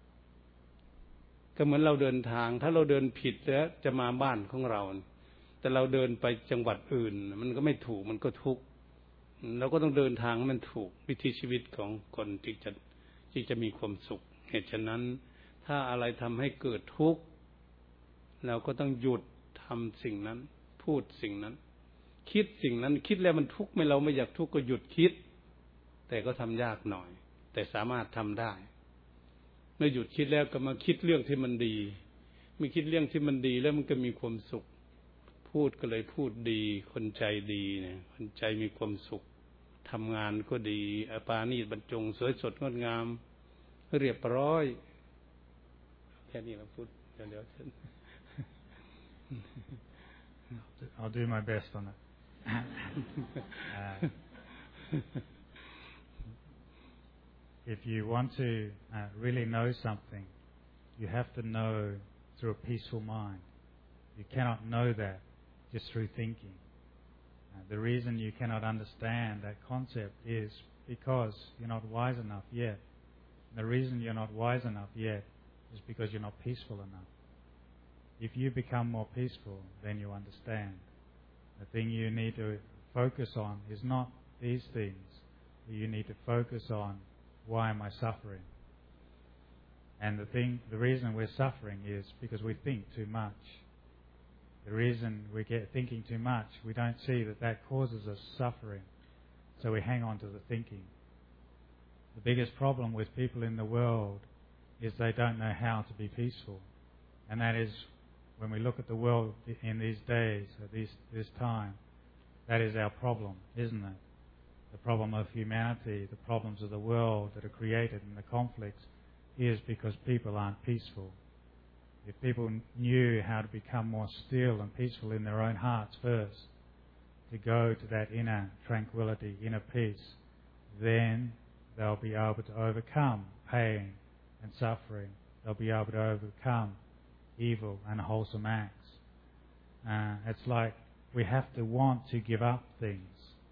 ก็เหมือนเราเดินทางถ้าเราเดินผิดแล้วจะมาบ้านของเราแต่เราเดินไปจังหวัดอื่นมันก็ไม่ถูกมันก็ทุกข์เราก็ต้องเดินทางให้มันถูกวิถีชีวิตของคนที่จะมีความสุขเหตุฉะนั้นถ้าอะไรทำให้เกิดทุกข์เราก็ต้องหยุดทำสิ่งนั้นพูดสิ่งนั้นคิดสิ่งนั้นคิดแล้วมันทุกข์ไม่เราไม่อยากทุกข์ก็หยุดคิดแต่ก็ทำยากหน่อยแต่สามารถทำได้เมื่อหยุดคิดแล้วก็มาคิดเรื่องที่มันดีมีคิดเรื่องที่มันดีแล้วมันก็มีความสุขพูดก็เลยพูดดีคนใจดีเนี่ยคนใจมีความสุขทำงานก็ดีปราณีตบรรจงสวยสดงดงามเรียบร้อยแค่นี้เราพูดเดี๋ยว I'll do my best on it. If you want to really know something, you have to know through a peaceful mind. You cannot know that just through thinking. The reason you cannot understand that concept is because you're not wise enough yet. The reason you're not wise enough yet is because you're not peaceful enough. If you become more peaceful, then you understand. The thing you need to focus on is not these things. You need to focus on, why am I suffering? And the reason we're suffering is because we think too much. The reason we get thinking too much, we don't see that causes us suffering. So we hang on to the thinking. The biggest problem with people in the world is they don't know how to be peaceful. And that is, when we look at the world in these days, at this time, that is our problem, isn't it? The problem of humanity, the problems of the world that are created in the conflicts is because people aren't peaceful. If people knew how to become more still and peaceful in their own hearts first, to go to that inner tranquility, inner peace, then they'll be able to overcome pain and suffering. They'll be able to overcome evil and unwholesome acts. It's like we have to want to give up things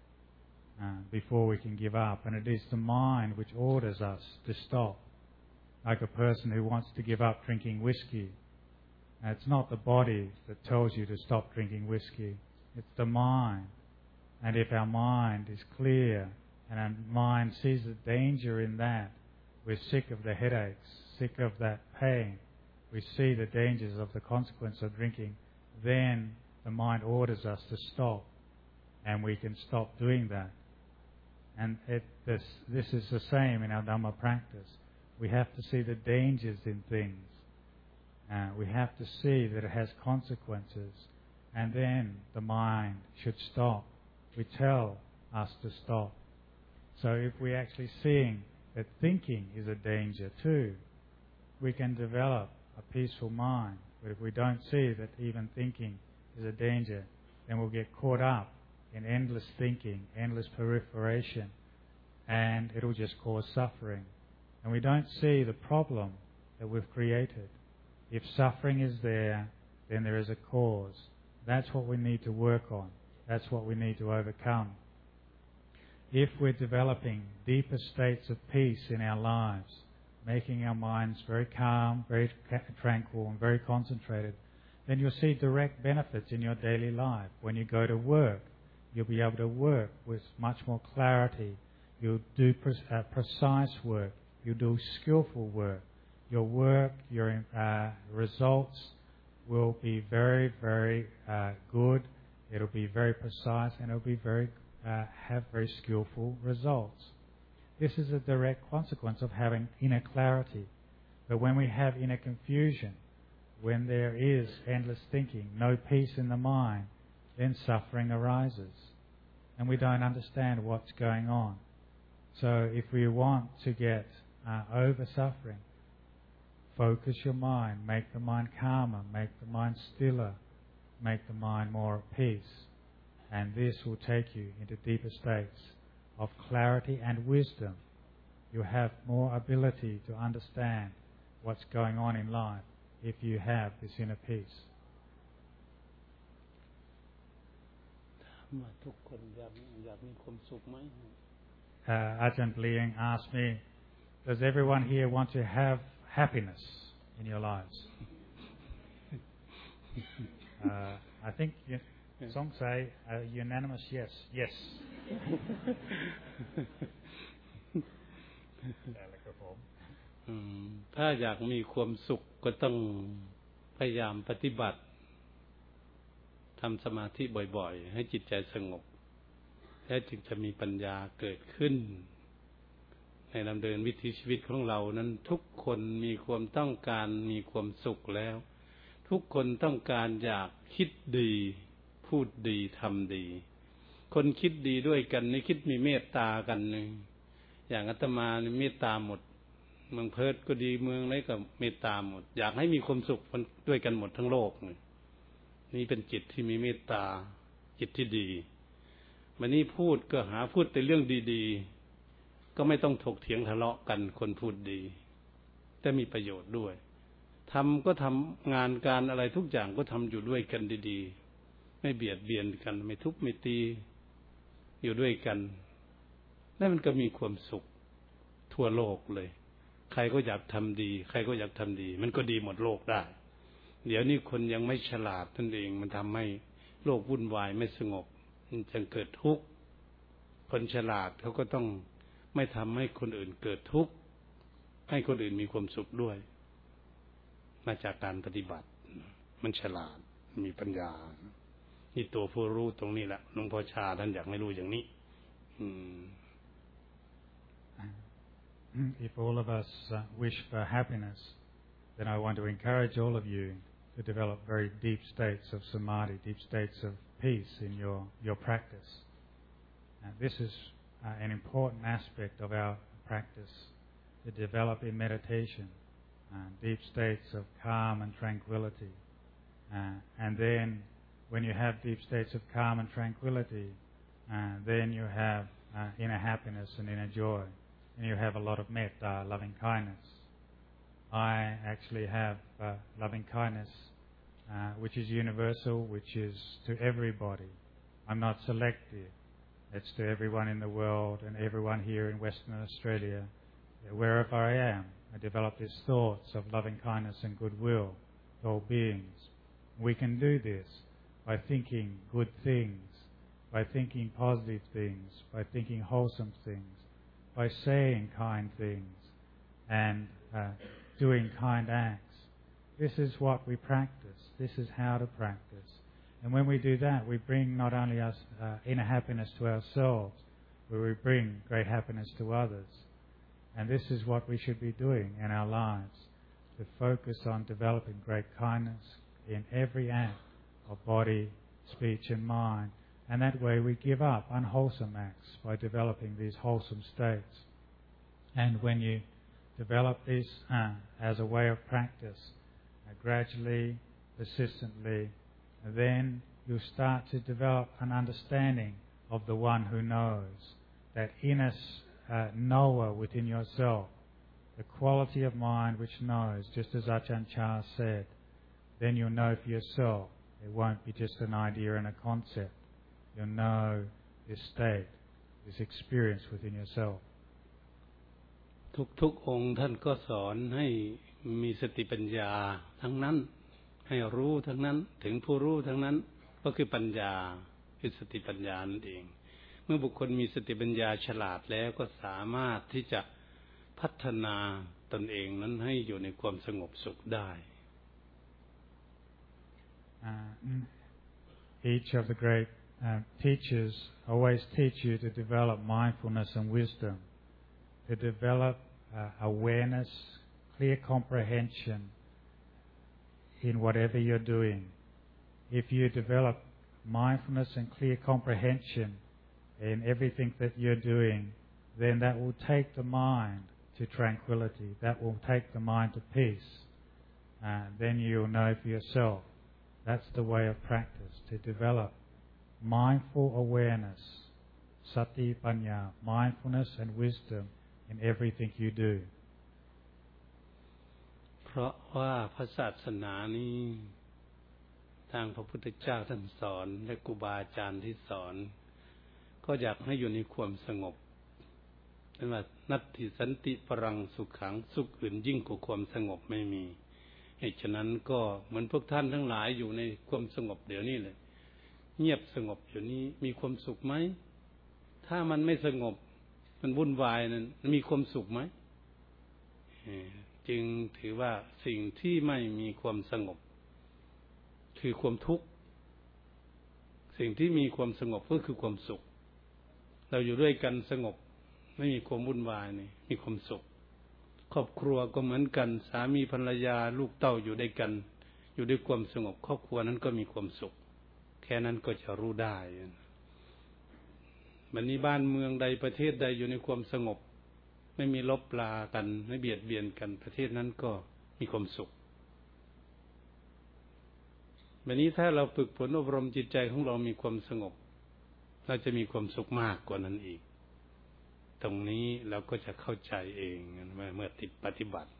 before we can give up, and it is the mind which orders us to stop. Like a person who wants to give up drinking whiskey. It's not the body that tells you to stop drinking whiskey. It's the mind. And if our mind is clear and our mind sees the danger in that, we're sick of the headaches, sick of that pain, we see the dangers of the consequence of drinking, then the mind orders us to stop, and we can stop doing that. And this is the same in our Dhamma practice. We have to see the dangers in things. We have to see that it has consequences, and then the mind should stop. We tell us to stop. So if we're actually seeing that thinking is a danger too, we can develop a peaceful mind. But if we don't see that even thinking is a danger, then we'll get caught up in endless thinking, endless proliferation, and it'll just cause suffering. And we don't see the problem that we've created. If suffering is there, then there is a cause. That's what we need to work on. That's what we need to overcome. if we're developing deeper states of peace in our lives, making our minds very calm, very tranquil, and very concentrated, then you'll see direct benefits in your daily life. When you go to work, you'll be able to work with much more clarity. You'll do precise work. You'll do skillful work. Your work, your results will be very, very good. It'll be very precise, and it'll be have very skillful results. This is a direct consequence of having inner clarity. But when we have inner confusion, when there is endless thinking, no peace in the mind, then suffering arises. And we don't understand what's going on. So if we want to get over suffering, focus your mind, make the mind calmer, make the mind stiller, make the mind more at peace. And this will take you into deeper states of clarity and wisdom. You have more ability to understand what's going on in life if you have this inner peace. ทุกคนอยากมีความสุขไหม Ajahn Bliang asked me, does everyone here want to have happiness in your lives? I think some say a unanimous yes. Yes. ถ้าอยากมีความสุขก็ต้องพยายามปฏิบัติทำสมาธิบ่อยๆให้จิตใจสงบแล้วจึงจะมีปัญญาเกิดขึ้นในดำเนินวิถีชีวิตของเรานั้นทุกคนมีความต้องการมีความสุขแล้วทุกคนต้องการอยากคิดดีพูดดีทำดีคนคิดดีด้วยกันนี่คิดมีเมตตากันนึงอย่างอาตมานี่เมตตาหมดเมืองเพิร์ทก็ดีเมืองไหนก็เมตตาหมดอยากให้มีความสุขด้วยกันหมดทั้งโลกนี่เป็นจิตที่มีเมตตาจิตที่ดีวันนี้พูดก็หาพูดแต่เรื่องดีๆก็ไม่ต้องถกเถียงทะเลาะกันคนพูดดีแต่มีประโยชน์ด้วยทำก็ทำงานการอะไรทุกอย่างก็ทำอยู่ด้วยกันดีๆไม่เบียดเบียนกันไม่ทุบไม่ตีอยู่ด้วยกันแล้วมันก็มีความสุขทั่วโลกเลยใครก็อยากทำดีใครก็อยากทำดีมันก็ดีหมดโลกได้เดี๋ยวนี้คนยังไม่ฉลาดนั่นเองมันทำให้โลกวุ่นวายไม่สงบมันจึงเกิดทุกข์คนฉลาดเขาก็ต้องไม่ทำให้คนอื่นเกิดทุกข์ให้คนอื่นมีความสุขด้วยมาจากการปฏิบัติมันฉลาดมีปัญญานี่ตัวผู้รู้ตรงนี้แหละหลวงพ่อชาท่านอยากไม่รู้อย่างนี้ If all of us wish for happiness, then I want to encourage all of you to develop very deep states of samadhi, deep states of peace in your practice. And this is an important aspect of our practice, to develop in meditation deep states of calm and tranquility. And then when you have deep states of calm and tranquility, then you have inner happiness and inner joy. And you have a lot of metta, loving kindness. I actually have loving kindness, which is universal, which is to everybody. I'm not selective. It's to everyone in the world and everyone here in Western Australia. Wherever I am, I develop these thoughts of loving kindness and goodwill to all beings. We can do this by thinking good things, by thinking positive things, by thinking wholesome things, by saying kind things and doing kind acts. This is what we practice. This is how to practice. And when we do that, we bring not only us inner happiness to ourselves, but we bring great happiness to others. And this is what we should be doing in our lives, to focus on developing great kindness in every act of body, speech and mind. And that way we give up unwholesome acts by developing these wholesome states. And when you develop this as a way of practice, gradually, persistently, then you start to develop an understanding of the one who knows, that inner knower within yourself, the quality of mind which knows, just as Ajahn Chah said. Then you'll know for yourself. It won't be just an idea and a concept. You'll know this state this experience within yourself. ทุกองค์ท่านก็สอนให้มีสติปัญญาทั้งนั้นให้รู้ทั้งนั้นถึงผู้รู้ทั้งนั้นก็คือปัญญาคือสติปัญญานั่นเองเมื่อบุคคลมีสติปัญญาฉลาดแล้วก็สามารถที่จะพัฒนาตนเองนั้นให้อยู่ในความสงบสุขได้ Each of the great teachers always teach you to develop mindfulness and wisdom, to develop awareness, clear comprehension in whatever you're doing. If you develop mindfulness and clear comprehension in everything that you're doing, then that will take the mind to tranquility. That will take the mind to peace. Then you'll know for yourself. That's the way of practice, to develop mindful awareness, sati panya, mindfulness and wisdom in everything you do. เพราะว่าพระศาสนานี้ทางพระพุทธเจ้าท่านสอนและครูบาอาจารย์ที่สอนก็อยากให้อยู่ในความสงบนั่นว่านัตถิสันติปรังสุขังสุขอื่นยิ่งกว่าความสงบไม่มีเหตุฉะนั้นก็เหมือนพวกท่านทั้งหลายอยู่ในความสงบเดี๋ยวนี้เลยเงียบสงบอยู่นี้มีความสุขไหมถ้ามันไม่สงบมันวุ่นวายนั้นมีความสุขไหมจึงถือว่าสิ่งที่ไม่มีความสงบคือความทุกข์สิ่งที่มีความสงบก็คือความสุขเราอยู่ด้วยกันสงบไม่มีความวุ่นวายนี่มีความสุขครอบครัวก็เหมือนกันสามีภรรยาลูกเต้าอยู่ด้วยกันอยู่ด้วยความสงบครอบครัวนั้นก็มีความสุขแค่นั้นก็จะรู้ได้วันนี้บ้านเมืองใดประเทศใดอยู่ในความสงบไม่มีลบลากันไม่เบียดเบียนกันประเทศนั้นก็มีความสุขวันนี้ถ้าเราฝึกฝนอบรมจิตใจของเรามีความสงบเราจะมีความสุขมากกว่านั้นอีกตรงนี้เราก็จะเข้าใจเองเมื่อติดปฏิบัติ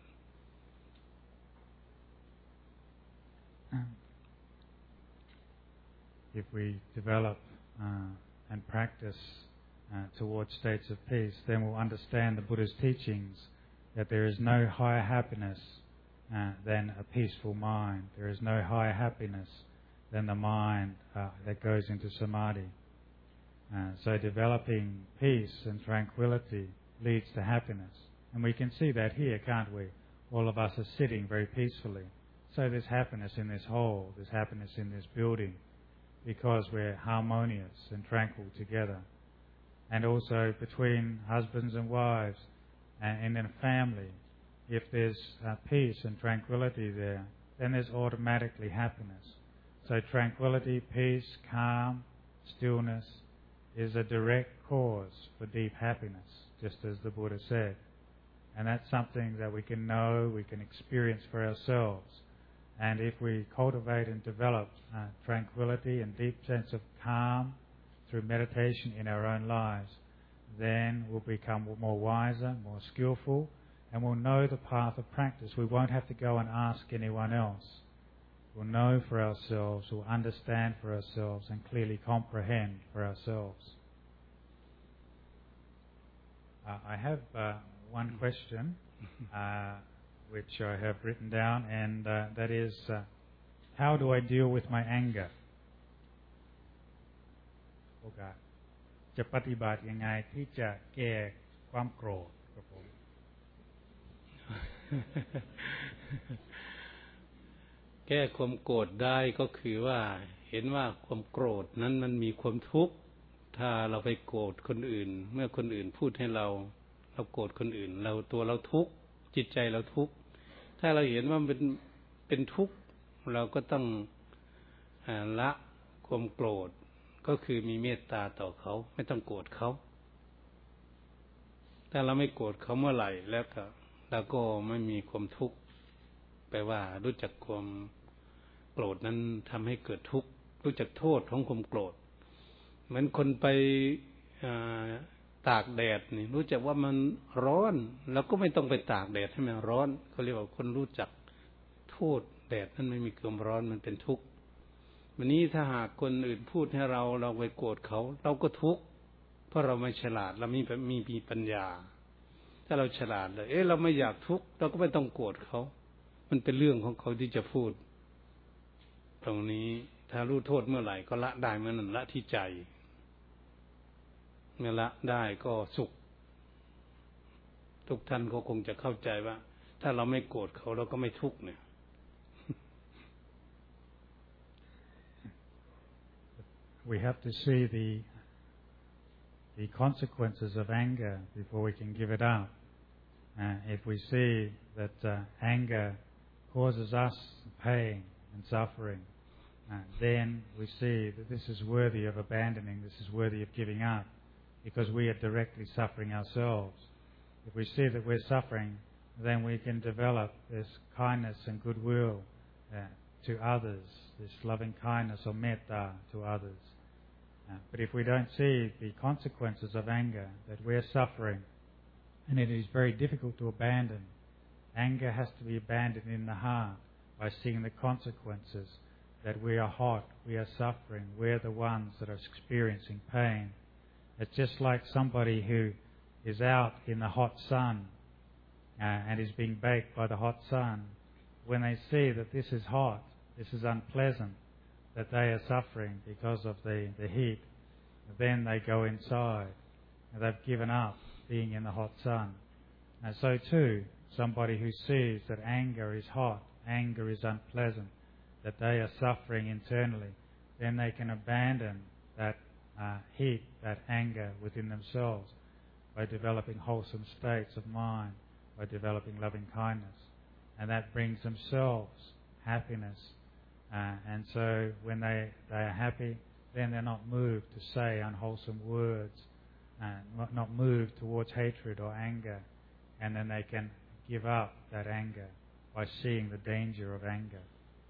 If we develop and practice towards states of peace, then we'll understand the Buddha's teachings that there is no higher happiness than a peaceful mind. There is no higher happiness than the mind that goes into samadhi. So developing peace and tranquility leads to happiness. And we can see that here, can't we? All of us are sitting very peacefully. So there's happiness in this hall, there's happiness in this building, because we're harmonious and tranquil together. And also between husbands and wives and in a family, if there's peace and tranquility there, then there's automatically happiness. So tranquility, peace, calm, stillness is a direct cause for deep happiness, just as the Buddha said. And that's something that we can know, we can experience for ourselves. And if we cultivate and develop tranquility and deep sense of calm through meditation in our own lives, then we'll become more wiser, more skillful, and we'll know the path of practice. We won't have to go and ask anyone else. We'll know for ourselves, we'll understand for ourselves, and clearly comprehend for ourselves. I have one question which I have written down, and that is, how do I deal with my anger? จะปฏิบัติยังไงที่จะแก้ความโกรธครับผมแก้ความโกรธได้ก็คือว่าเห็นว่าความโกรธนั้นมันมีความทุกข์ถ้าเราไปโกรธคนอื่นเมื่อคนอื่นพูดให้เราโกรธคนอื่นตัวเราทุกข์จิตใจเราทุกข์ถ้าเราเห็นว่ามันเป็นทุกข์เราก็ต้องละความโกรธก็คือมีเมตตาต่อเขาไม่ต้องโกรธเขาถ้าเราไม่โกรธเขาเมื่อไหร่แล้วก็เราก็ไม่มีความทุกข์แปลว่ารู้จักความโกรธนั้นทำให้เกิดทุกข์รู้จักโทษของความโกรธเหมือนคนไปตากแดดนี่รู้จักว่ามันร้อนเราก็ไม่ต้องไปตากแดดให้มันร้อนเขาเรียกว่าคนรู้จักโทษแดดนั้นไม่มีความร้อนมันเป็นทุกข์วันนี้ถ้าหากคนอื่นพูดให้เราไปโกรธเขาเราก็ทุกข์เพราะเราไม่ฉลาดเรามีปัญญาถ้าเราฉลาดเลยเราไม่อยากทุกข์เราก็ไม่ต้องโกรธเขามันเป็นเรื่องของเขาที่จะพูดตรงนี้ถ้ารู้โทษเมื่อไหร่ก็ละได้เมื่อนั้นละที่ใจเมื่อละได้ก็สุขทุกท่านก็คงจะเข้าใจว่าถ้าเราไม่โกรธเขาเราก็ไม่ทุกข์เนี่ย We have to see the consequences of anger before we can give it up. If we see that anger causes us pain and suffering, then we see that this is worthy of abandoning, this is worthy of giving up, because we are directly suffering ourselves. If we see that we're suffering, then we can develop this kindness and goodwill to others, this loving kindness or metta to others. But if we don't see the consequences of anger, that we're suffering, and it is very difficult to abandon, anger has to be abandoned in the heart by seeing the consequences, that we are hot, we are suffering, we're the ones that are experiencing pain. It's just like somebody who is out in the hot sun and is being baked by the hot sun. When they see that this is hot, this is unpleasant, that they are suffering because of the heat, then they go inside. And they've given up being in the hot sun. And so too, somebody who sees that anger is hot, anger is unpleasant, that they are suffering internally, then they can abandon that heat, that anger within themselves by developing wholesome states of mind, by developing loving kindness. And that brings themselves happiness. And so when they are happy, then they're not moved to say unwholesome words, not moved towards hatred or anger. And then they can give up that anger by seeing the danger of anger.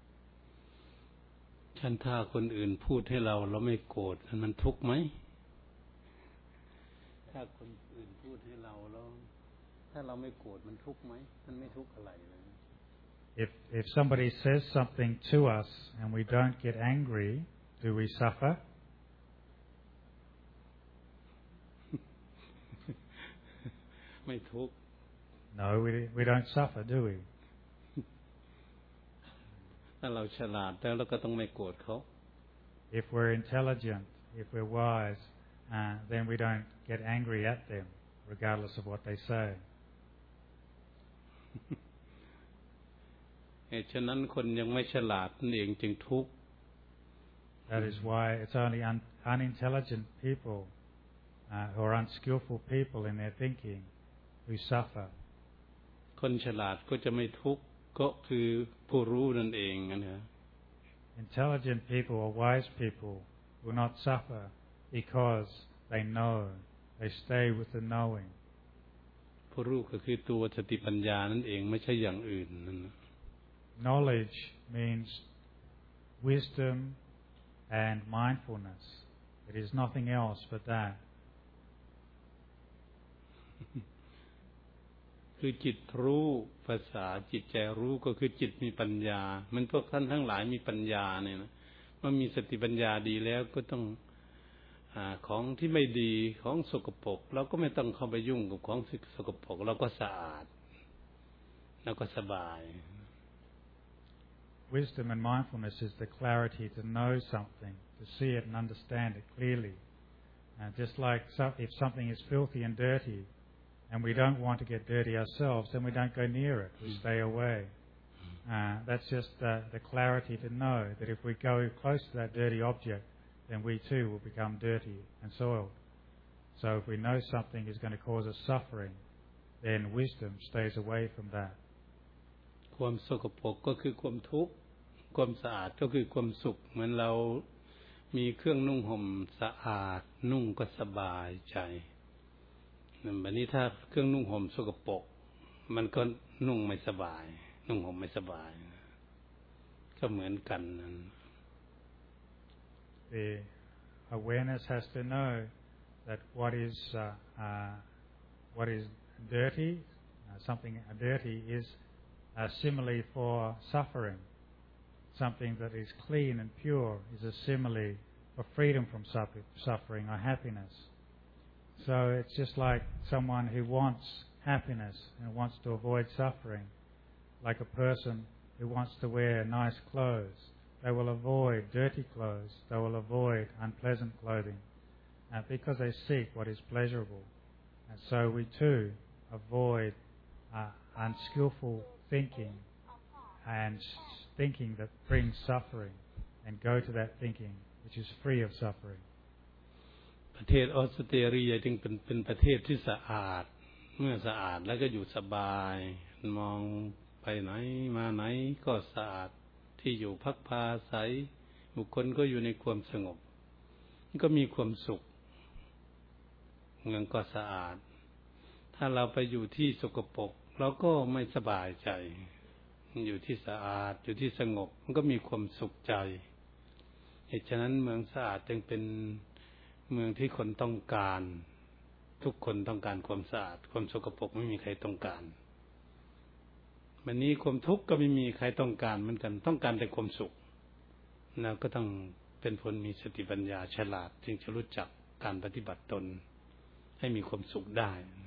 ฉันถ้าคนอื่นพูดให้เราไม่โกรธมันทุกข์ไหมถ้าคนอื่นพูดให้เราแล้วถ้าเราไม่โกรธมันทุกข์ไหมมันไม่ทุกข์อะไรเลย If somebody says something to us and we don't get angry, do we suffer? ไม่ทุกข์ No, we don't suffer, do we? ถ้าเราฉลาดแล้วเราก็ต้องไม่โกรธเขา If we're intelligent, if we're wise, then we don't get angry at them, regardless of what they say. ฉะนั้นคนยังไม่ฉลาดนั่นเองจึงทุกข์ That is why it's only unintelligent people or unskillful people in their thinking who suffer. คนฉลาดก็จะไม่ทุกข์ก็คือผู้รู้นั่นเองนะ Intelligent people or wise people will not suffer because they know, they stay with the knowing. ผู้รู้ก็คือตัวสติปัญญานั่นเองไม่ใช่อย่างอื่นนั่น Knowledge means wisdom and mindfulness. It is nothing else but that. คือจิตรู้ภาษาจิตใจรู้ก็คือจิตมีปัญญามันพวกท่านทั้งหลายมีปัญญาเนี่ยนะเมื่อมีสติปัญญาดีแล้วก็ต้องของที่ไม่ดีของสกปรกเราก็ไม่ต้องเข้าไปยุ่งกับของสกปรกเราก็สะอาดเราก็สบาย Wisdom and mindfulness is the clarity to know something, to see it and understand it clearly. Just like if something is filthy and dirty, and we don't want to get dirty ourselves, then we don't go near it. We stay away. That's just the clarity to know that if we go close to that dirty object, then we too will become dirty and soiled. So if we know something is going to cause us suffering, then wisdom stays away from that. ความสกปรกก็คือความทุกข์ความสะอาดก็คือความสุขเหมือนเรามีเครื่องนุ่งห่มสะอาดนุ่งก็สบายใจแบบนี้ถ้าเครื่องนุ่งห่มสกปรกมันก็นุ่งไม่สบายนุ่งห่มไม่สบายก็เหมือนกันนั้น The awareness has to know that what is dirty, something dirty is a simile for suffering. Something that is clean and pure is a simile for freedom from suffering or happiness. So it's just like someone who wants happiness and wants to avoid suffering, like a person who wants to wear nice clothes. They will avoid dirty clothes. They will avoid unpleasant clothing because they seek what is pleasurable. And so we too avoid unskillful thinking and thinking that brings suffering and go to that thinking which is free of suffering. ประเทศออสเตรเลียจึงเป็นประเทศที่สะอาดเมื่อสะอาดแล้วก็อยู่สบายมองไปไหนมาไหนก็สะอาดที่อยู่พักพาอาศัยบุคคลก็อยู่ในความสงบก็มีความสุขเมืองก็สะอาดถ้าเราไปอยู่ที่สกปรกเราก็ไม่สบายใจอยู่ที่สะอาดอยู่ที่สงบมันก็มีความสุขใจเหตุฉะนั้นเมืองสะอาดจึงเป็นเมืองที่คนต้องการทุกคนต้องการความสะอาดความสกปรกไม่มีใครต้องการวันนี้ความทุกข์ก็ไม่มีใครต้องการเหมือนกันต้องการแต่ความสุขเราก็ต้องเป็นคนมีสติปัญญาฉลาดจึงจะรู้จักการปฏิบัติตนให้มีความสุขได้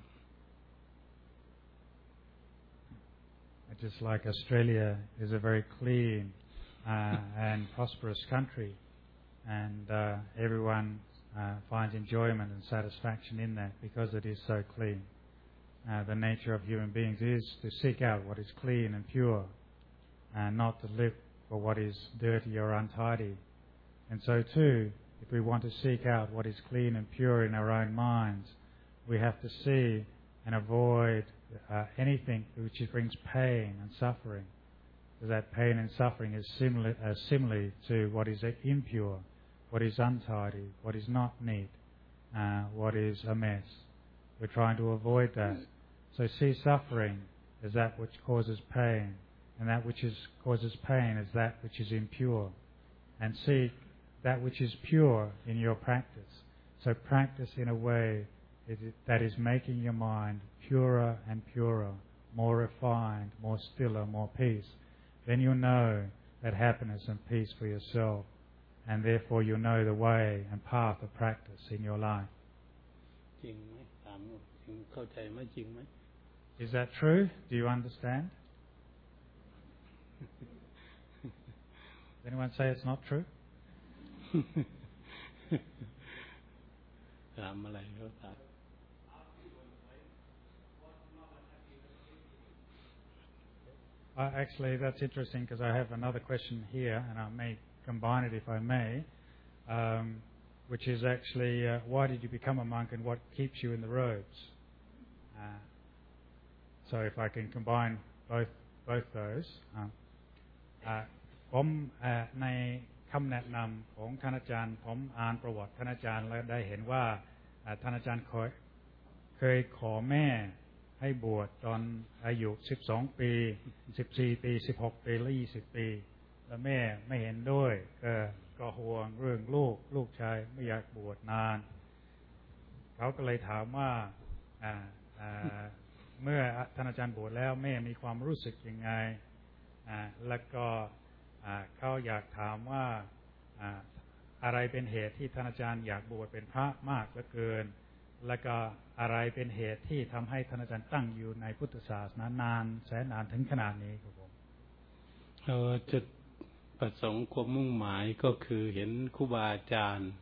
Just like Australia is a very clean and prosperous country, and everyone finds enjoyment and satisfaction in that because it is so clean. The nature of human beings is to seek out what is clean and pure, and not to live for what is dirty or untidy. And so too, if we want to seek out what is clean and pure in our own minds, we have to see and avoid anything which brings pain and suffering. Because that pain and suffering is similar to what is impure, what is untidy, what is not neat, what is a mess. We're trying to avoid that. So see suffering as that which causes pain, and that which causes pain as that which is impure. And seek that which is pure in your practice. So practice in a way that is making your mind purer and purer, more refined, more stiller, more peace. Then you'll know that happiness and peace for yourself, and therefore you'll know the way and path of practice in your life. จริงไหมถามจริงเข้าใจไหมจริงไหม Is that true? Do you understand? Does anyone say it's not true? ถามอะไรก็ถาม Actually, that's interesting because I have another question here, and I may combine it if I may, which is actually, why did you become a monk and what keeps you in the robes? So if I can combine both those. ผมในคำแนะนำของท่านอาจารย์ผมอ่านประวัติท่านอาจารย์แล้วได้เห็นว่าท่านอาจารย์เคยขอแม่ให้บวชตอนอายุ12ปี14ปี16ปีและ20ปีแล้วแม่ไม่เห็นด้วยก็ห่วงเรื่องลูกชายไม่อยากบวชนานเขาก็เลยถามว่าเมื่อท่านอาจารย์บวชแล้วแม่มีความรู้สึกยังไงแล้วก็เขาอยากถามว่าอะไรเป็นเหตุที่ท่านอาจารย์อยากบวชเป็นพระมากเหลือเกินแล้วก็อะไรเป็นเหตุที่ทำให้ท่านอาจารย์ตั้งอยู่ในพุทธศาสนานานแสนนานถึงขนาดนี้ครับผมจุดประสงค์ความมุ่งหมายก็คือเห็นครูบาอาจารย์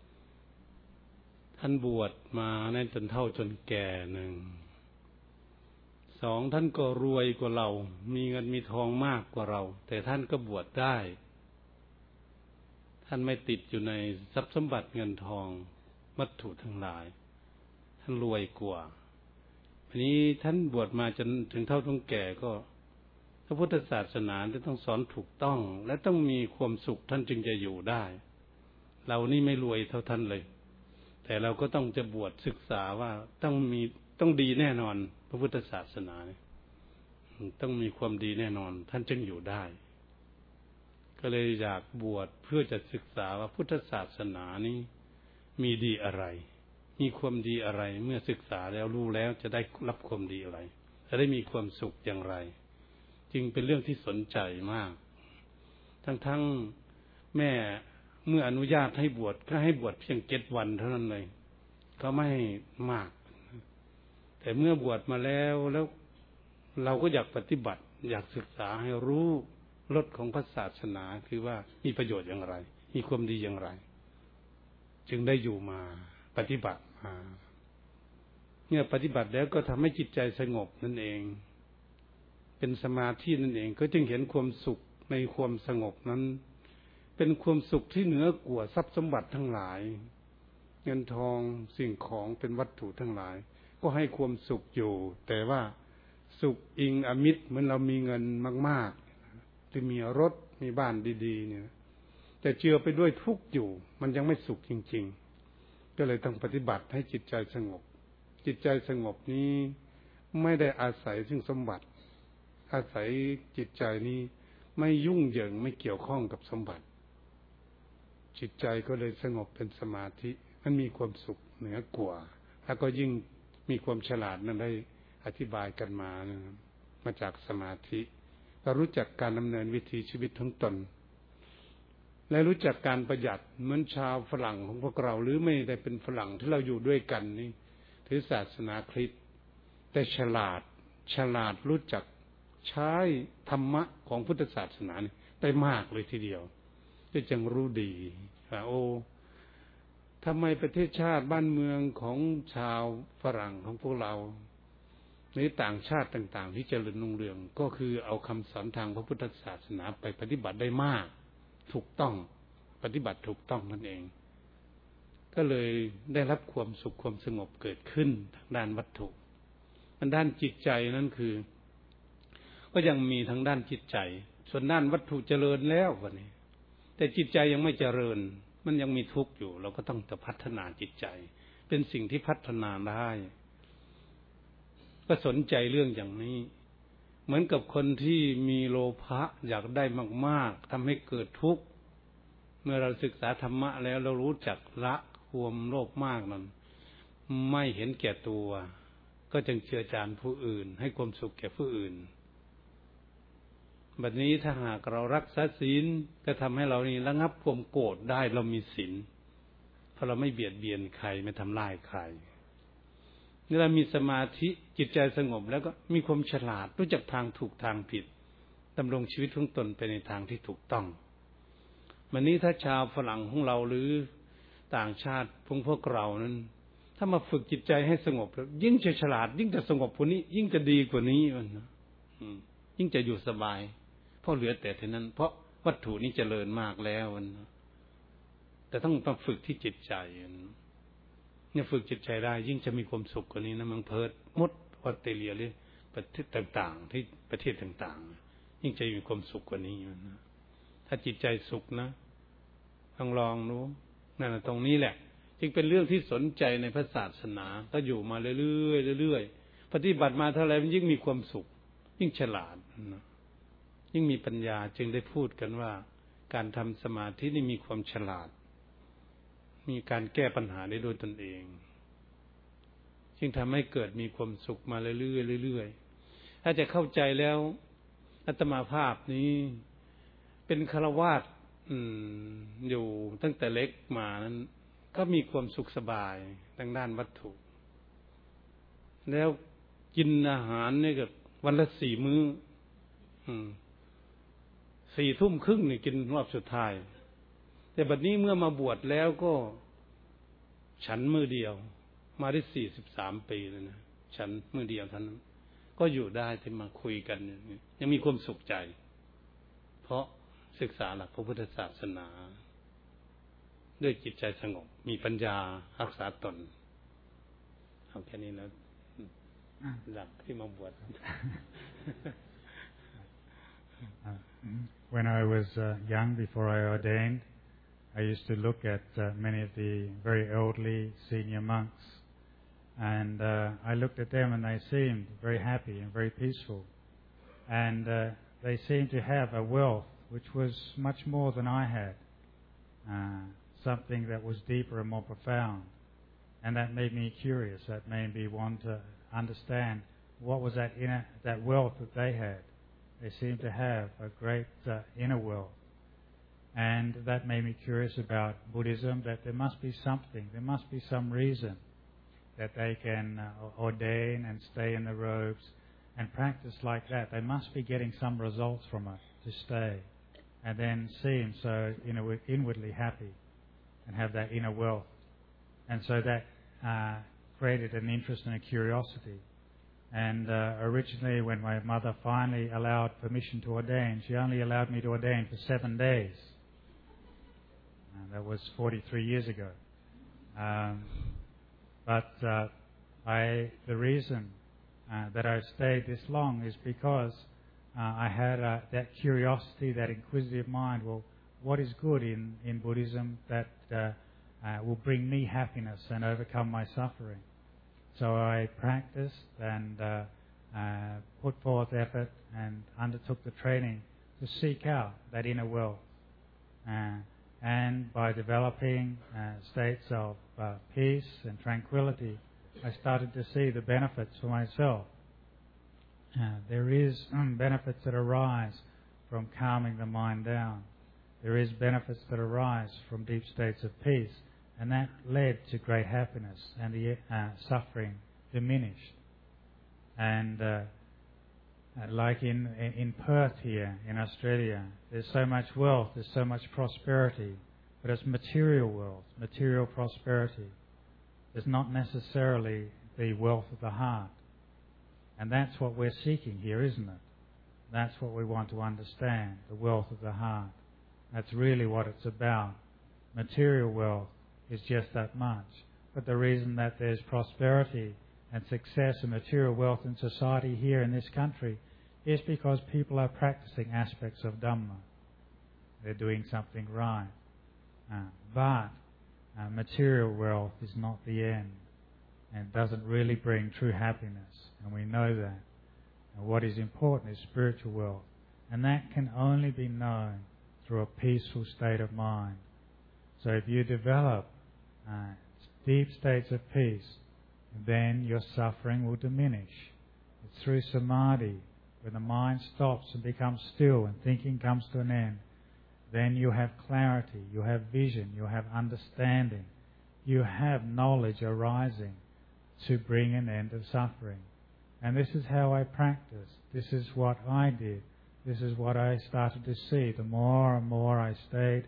ท่านบวชมานั่นจนเฒ่าจนแก่หนึ่งสองท่านก็รวยกว่าเรามีเงินมีทองมากกว่าเราแต่ท่านก็บวชได้ท่านไม่ติดอยู่ในทรัพย์สมบัติเงินทองวัตถุทั้งหลายท่านรวยกว่าอันนี้ท่านบวชมาจนถึงเฒ่าจนแก่ก็พระพุทธศาสนาจะต้องสอนถูกต้องและต้องมีความสุขท่านจึงจะอยู่ได้เรานี่ไม่รวยเท่าท่านเลยแต่เราก็ต้องจะบวชศึกษาว่าต้องดีแน่นอนพระพุทธศาสนาต้องมีความดีแน่นอนท่านจึงอยู่ได้ก็เลยอยากบวชเพื่อจะศึกษาว่าพุทธศาสนานี้มีดีอะไรมีความดีอะไรเมื่อศึกษาแล้วรู้แล้วจะได้รับความดีอะไรจะได้มีความสุขอย่างไรจึงเป็นเรื่องที่สนใจมากทั้งแม่เมื่ออนุญาตให้บวชก็ให้บวชเพียง7 วันเท่านั้นเลยก็ไม่มากแต่เมื่อบวชมาแล้วเราก็อยากปฏิบัติอยากศึกษาให้รู้รสของพระศาสนาคือว่ามีประโยชน์อย่างไรมีความดีอย่างไรจึงได้อยู่มาปฏิบัติมาเมื่อปฏิบัติแล้วก็ทำให้จิตใจสงบนั่นเองเป็นสมาธินั่นเองก็จึงเห็นความสุขในความสงบนั้นเป็นความสุขที่เหนือกว่าทรัพย์สมบัติทั้งหลายเงินทองสิ่งของเป็นวัตถุทั้งหลายก็ให้ความสุขอยู่แต่ว่าสุขอิงอมิตรเหมือนเรามีเงินมากๆที่มีรถมีบ้านดีๆเนี่ยแต่เจือไปด้วยทุกข์อยู่มันยังไม่สุขจริงๆก็เลยต้องปฏิบัติให้จิตใจสงบจิตใจสงบนี้ไม่ได้อาศัยซึ่งสมบัติอาศัยจิตใจนี้ไม่ยุ่งเหยิงไม่เกี่ยวข้องกับสมบัติจิตใจก็เลยสงบเป็นสมาธิมันมีความสุขเหนือกว่าแล้วก็ยิ่งมีความฉลาดนั้นได้อธิบายกันมาจากสมาธิก็รู้จักการดำเนินวิถีชีวิตของตนและรู้จักการประหยัดเหมือนชาวฝรั่งของพวกเราหรือไม่ได้เป็นฝรั่งที่เราอยู่ด้วยกันนี่ถือศาสนาคริสต์แต่ฉลาดรู้จักใช้ธรรมะของพุทธศาสนาได้มากเลยทีเดียวก็จึงรู้ดีว่าโอ้ทำไมประเทศชาติบ้านเมืองของชาวฝรั่งของพวกเราหรือต่างชาติต่างๆที่เจริญรุ่งเรืองก็คือเอาคำสอนทางพระพุทธศาสนาไปปฏิบัติได้มากถูกต้องปฏิบัติถูกต้องนั่นเองก็เลยได้รับความสุขความสงบเกิดขึ้นทางด้านวัตถุด้านจิตใจนั่นคือก็ยังมีทางด้านจิตใจส่วนด้านวัตถุเจริญแล้ววันนี้แต่จิตใจยังไม่เจริญมันยังมีทุกข์อยู่เราก็ต้องจะพัฒนาจิตใจเป็นสิ่งที่พัฒนาได้ก็สนใจเรื่องอย่างนี้เหมือนกับคนที่มีโลภะอยากได้มากๆทำให้เกิดทุกข์เมื่อเราศึกษาธรรมะแล้วเรารู้จักละความโลภมากนั้นไม่เห็นแก่ตัวก็จึงเชื่อจานผู้อื่นให้ความสุขแก่ผู้อื่นบัดนี้ถ้าหากเรารักษาศีลก็ทำให้เรานี่ระงับความโกรธได้เรามีศีลเพราะเราไม่เบียดเบียนใครไม่ทำร้ายใครเมื่อเรามีสมาธิจิตใจสงบแล้วก็มีความฉลาดรู้จักทางถูกทางผิดดำรงชีวิตของตนไปในทางที่ถูกต้องวันนี้ถ้าชาวฝรั่งของเราหรือต่างชาติพวกเรานั้นถ้ามาฝึกจิตใจให้สงบแล้วยิ่งจะฉลาดยิ่งจะสงบกว่านี้ยิ่งจะดีกว่านี้มันยิ่งจะอยู่สบายเพราะเหลือแต่เท่านั้นเพราะวัตถุนี้เจริญมากแล้วแต่ต้องมาฝึกที่จิตใจเนี่ยฝึกจิตใจได้ยิ่งจะมีความสุขกว่านี้นะมังเพิร์ดมดออสเตรเลียหรือประเทศต่างๆที่ประเทศต่างๆยิ่งจะมีความสุขกว่านี้นะถ้าจิตใจสุขนะลองดูนั่นตรงนี้แหละจึงเป็นเรื่องที่สนใจในพระศาสนาก็อยู่มาเรื่อยๆปฏิบัติมาเท่าไรมันยิ่งมีความสุขยิ่งฉลาดนะยิ่งมีปัญญาจึงได้พูดกันว่าการทำสมาธินี่มีความฉลาดมีการแก้ปัญหาได้ด้วยตนเองจึงทำให้เกิดมีความสุขมาเรื่อยๆถ้าจะเข้าใจแล้วอาตมาภาพนี้เป็นฆราวาสอยู่ตั้งแต่เล็กมานั้นก็มีความสุขสบายทางด้านวัตถุแล้วกินอาหารเนี่ยก็วันละ4 มื้อ4 ทุ่มครึ่งนี่กินรอบสุดท้ายแต่บัดนี้เมื่อมาบวชแล้วก็ฉันมื้อเดียวมาได้43 ปีแล้วนะฉันมื้อเดียวเท่านั้นก็อยู่ได้ที่มาคุยกันยังมีความสุขใจเพราะศึกษาหลักพระพุทธศาสนาด้วยจิตใจสงบมีปัญญารักษาตนเอาแค่นี้แล้วหลักที่มาบวช When I was young, before I ordained, I used to look at many of the very elderly senior monks, and I looked at them and they seemed very happy and very peaceful, and they seemed to have a wealth which was much more than I had, something that was deeper and more profound, and that made me curious. That made me want to understand what was that wealth that they had. They seemed to have a great inner wealth. And that made me curious about Buddhism, that there must be something, there must be some reason that they can ordain and stay in the robes and practice like that. They must be getting some results from it to stay and then seem so inwardly happy and have that inner wealth. And so that created an interest and a curiosity. And originally, when my mother finally allowed permission to ordain, she only allowed me to ordain for 7 days. That was 43 years ago. But the reason that I stayed this long is because I had that curiosity, that inquisitive mind. Well, what is good in Buddhism that will bring me happiness and overcome my suffering? So I practiced and put forth effort and undertook the training to seek out that inner wealth. And by developing states of peace and tranquility, I started to see the benefits for myself. There is benefits that arise from calming the mind down. There is benefits that arise from deep states of peace, and that led to great happiness, and the suffering diminished. And like in Perth here, in Australia, there's so much wealth, there's so much prosperity, but it's material wealth, material prosperity. It's not necessarily the wealth of the heart. And that's what we're seeking here, isn't it? That's what we want to understand, the wealth of the heart. That's really what it's about. Material wealth is just that much. But the reason that there's prosperity and success and material wealth in society here in this country is because people are practicing aspects of Dhamma. They're doing something right. But material wealth is not the end and doesn't really bring true happiness. And we know that. And what is important is spiritual wealth. And that can only be known through a peaceful state of mind. So if you develop deep states of peace, then your suffering will diminish. It's through samadhi, when the mind stops and becomes still and thinking comes to an end. Then you have clarity, you have vision, you have understanding, you have knowledge arising to bring an end of suffering. And this is how I practiced. This is what I did. This is what I started to see. The more and more I stayed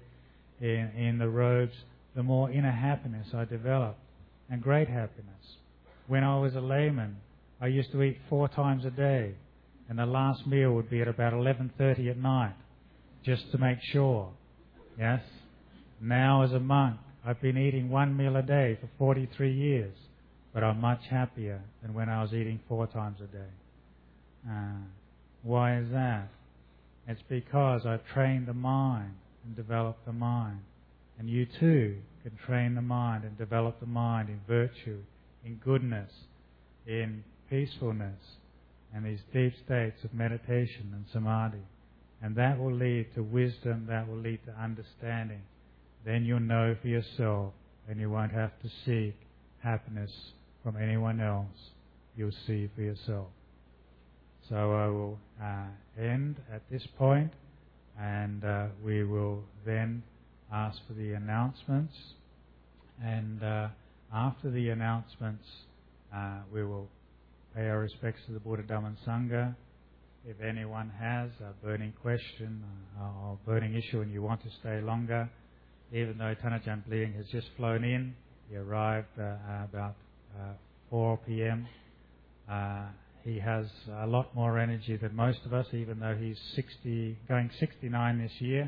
in the robes, the more inner happiness I developed, and great happiness. When I was a layman, I used to eat 4 times a day, and the last meal would be at about 11:30 at night, just to make sure. Yes? Now as a monk, I've been eating 1 meal a day for 43 years, but I'm much happier than when I was eating 4 times a day. Why is that? It's because I've trained the mind and developed the mind. And you too can train the mind and develop the mind in virtue, in goodness, in peacefulness, and these deep states of meditation and samadhi. And that will lead to wisdom, that will lead to understanding. Then you'll know for yourself, and you won't have to seek happiness from anyone else. You'll see for yourself. So I will end at this point, and we will then ask for the announcements. And after the announcements, we will pay our respects to the Buddha, Dhamma and Sangha. If anyone has a burning question or burning issue and you want to stay longer, even though Thanajan Bliang has just flown in, he arrived about 4 p.m. He has a lot more energy than most of us, even though he's going 69 this year.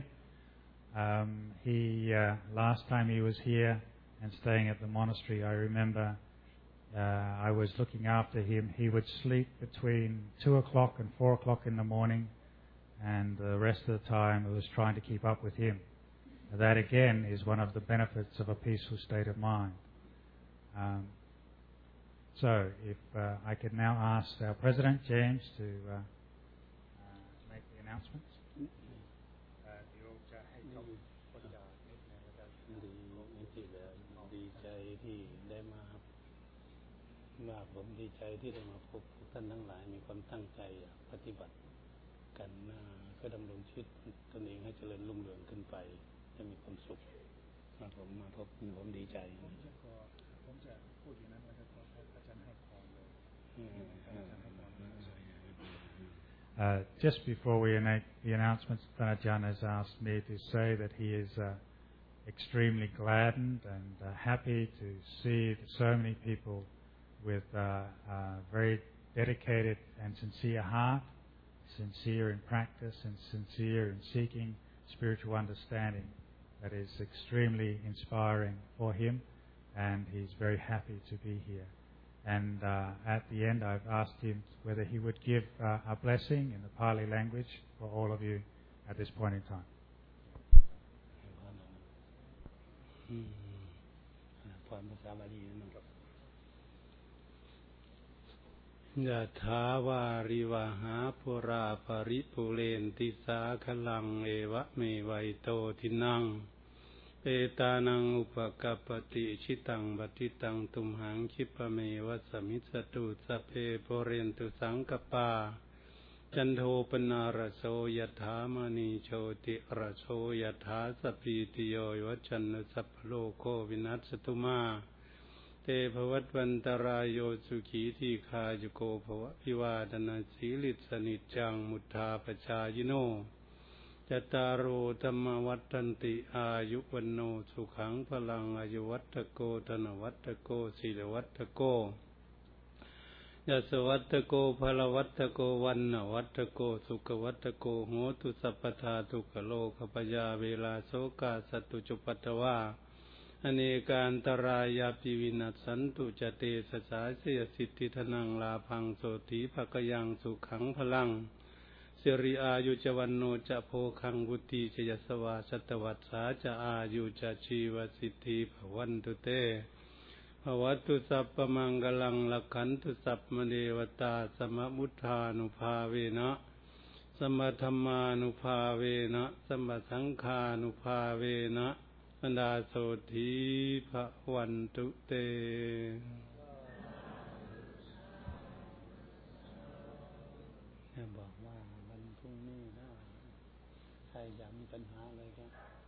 Last time he was here and staying at the monastery, I remember I was looking after him. He would sleep between 2 o'clock and 4 o'clock in the morning, and the rest of the time I was trying to keep up with him. That again is one of the benefits of a peaceful state of mind. So if I could now ask our President, James, to make the announcements. ผมดีใจที่ได้มาพบท่านทั้งหลายมีความตั้งใจปฏิบัติกันเพื่อดำรงชีวิตตนเองให้เจริญรุ่งเรืองขึ้นไปให้มีความสุขผมมาพบผมดีใจผมจะพูดอย่างนั้นนะครับ Just before we make the announcements, Thanajan has asked me to say that he is extremely gladdened and happy to see so many people with a very dedicated and sincere heart, sincere in practice and sincere in seeking spiritual understanding. That is extremely inspiring for him, and he's very happy to be here. And at the end, I've asked him whether he would give a blessing in the Pali language for all of you at this point in time. พรภาษาบาลีนะครับยะถาวาริวหาปุราปริปุเรนติสาคลังเอวะเมวัยโตทินังเปตานังอุปกัปปติชิตังปฏิตังตุมหังคิปะเมวะสมิสสตุสัพเพปุเรนตุสังกปาจันโทปนาระโสยถามณีโชติระโสยถาสพีติโยวัจจันสัพพโลกโควินัสสตุมาเตภวัตวันตรายโยสุขีทีคาจุโกภวะพิวาทนาสีลิสนิจังมุทธาปชายโนจตารโอธรรมวัฏันติอายุวันโนสุขังพลังอายุวัตโกธนวัตโกศีลวัตโกยะสวัตโกภลวัตโกวันนวัตโกสุขวัตโกโหตุสัพพทาทุกขโลกปยาเวลาโสกาสัตตุจุปัตตวาอเนกาอันตรายาปิวินัสสันตุจเตสสาเสยสิทธิธนังลาภังโสติภกยังสุขังพลังสิริอายุจวันโนจะโพคังวุติจยสวาสัตวัสสาจะอายุจะชีวสิทธิภวันตุเตภวัตตุสัพพมังกลังลักขันตุสัพมเดวตาสมมุทธานุภาเวนะสมธรรมานุภาเวนะสมสังฆานุภาเวนะอันดาโสธีภวันตุเตบอกว่าวันพรุ่งนี้นะใครอยากมีปัญหาอะไรก็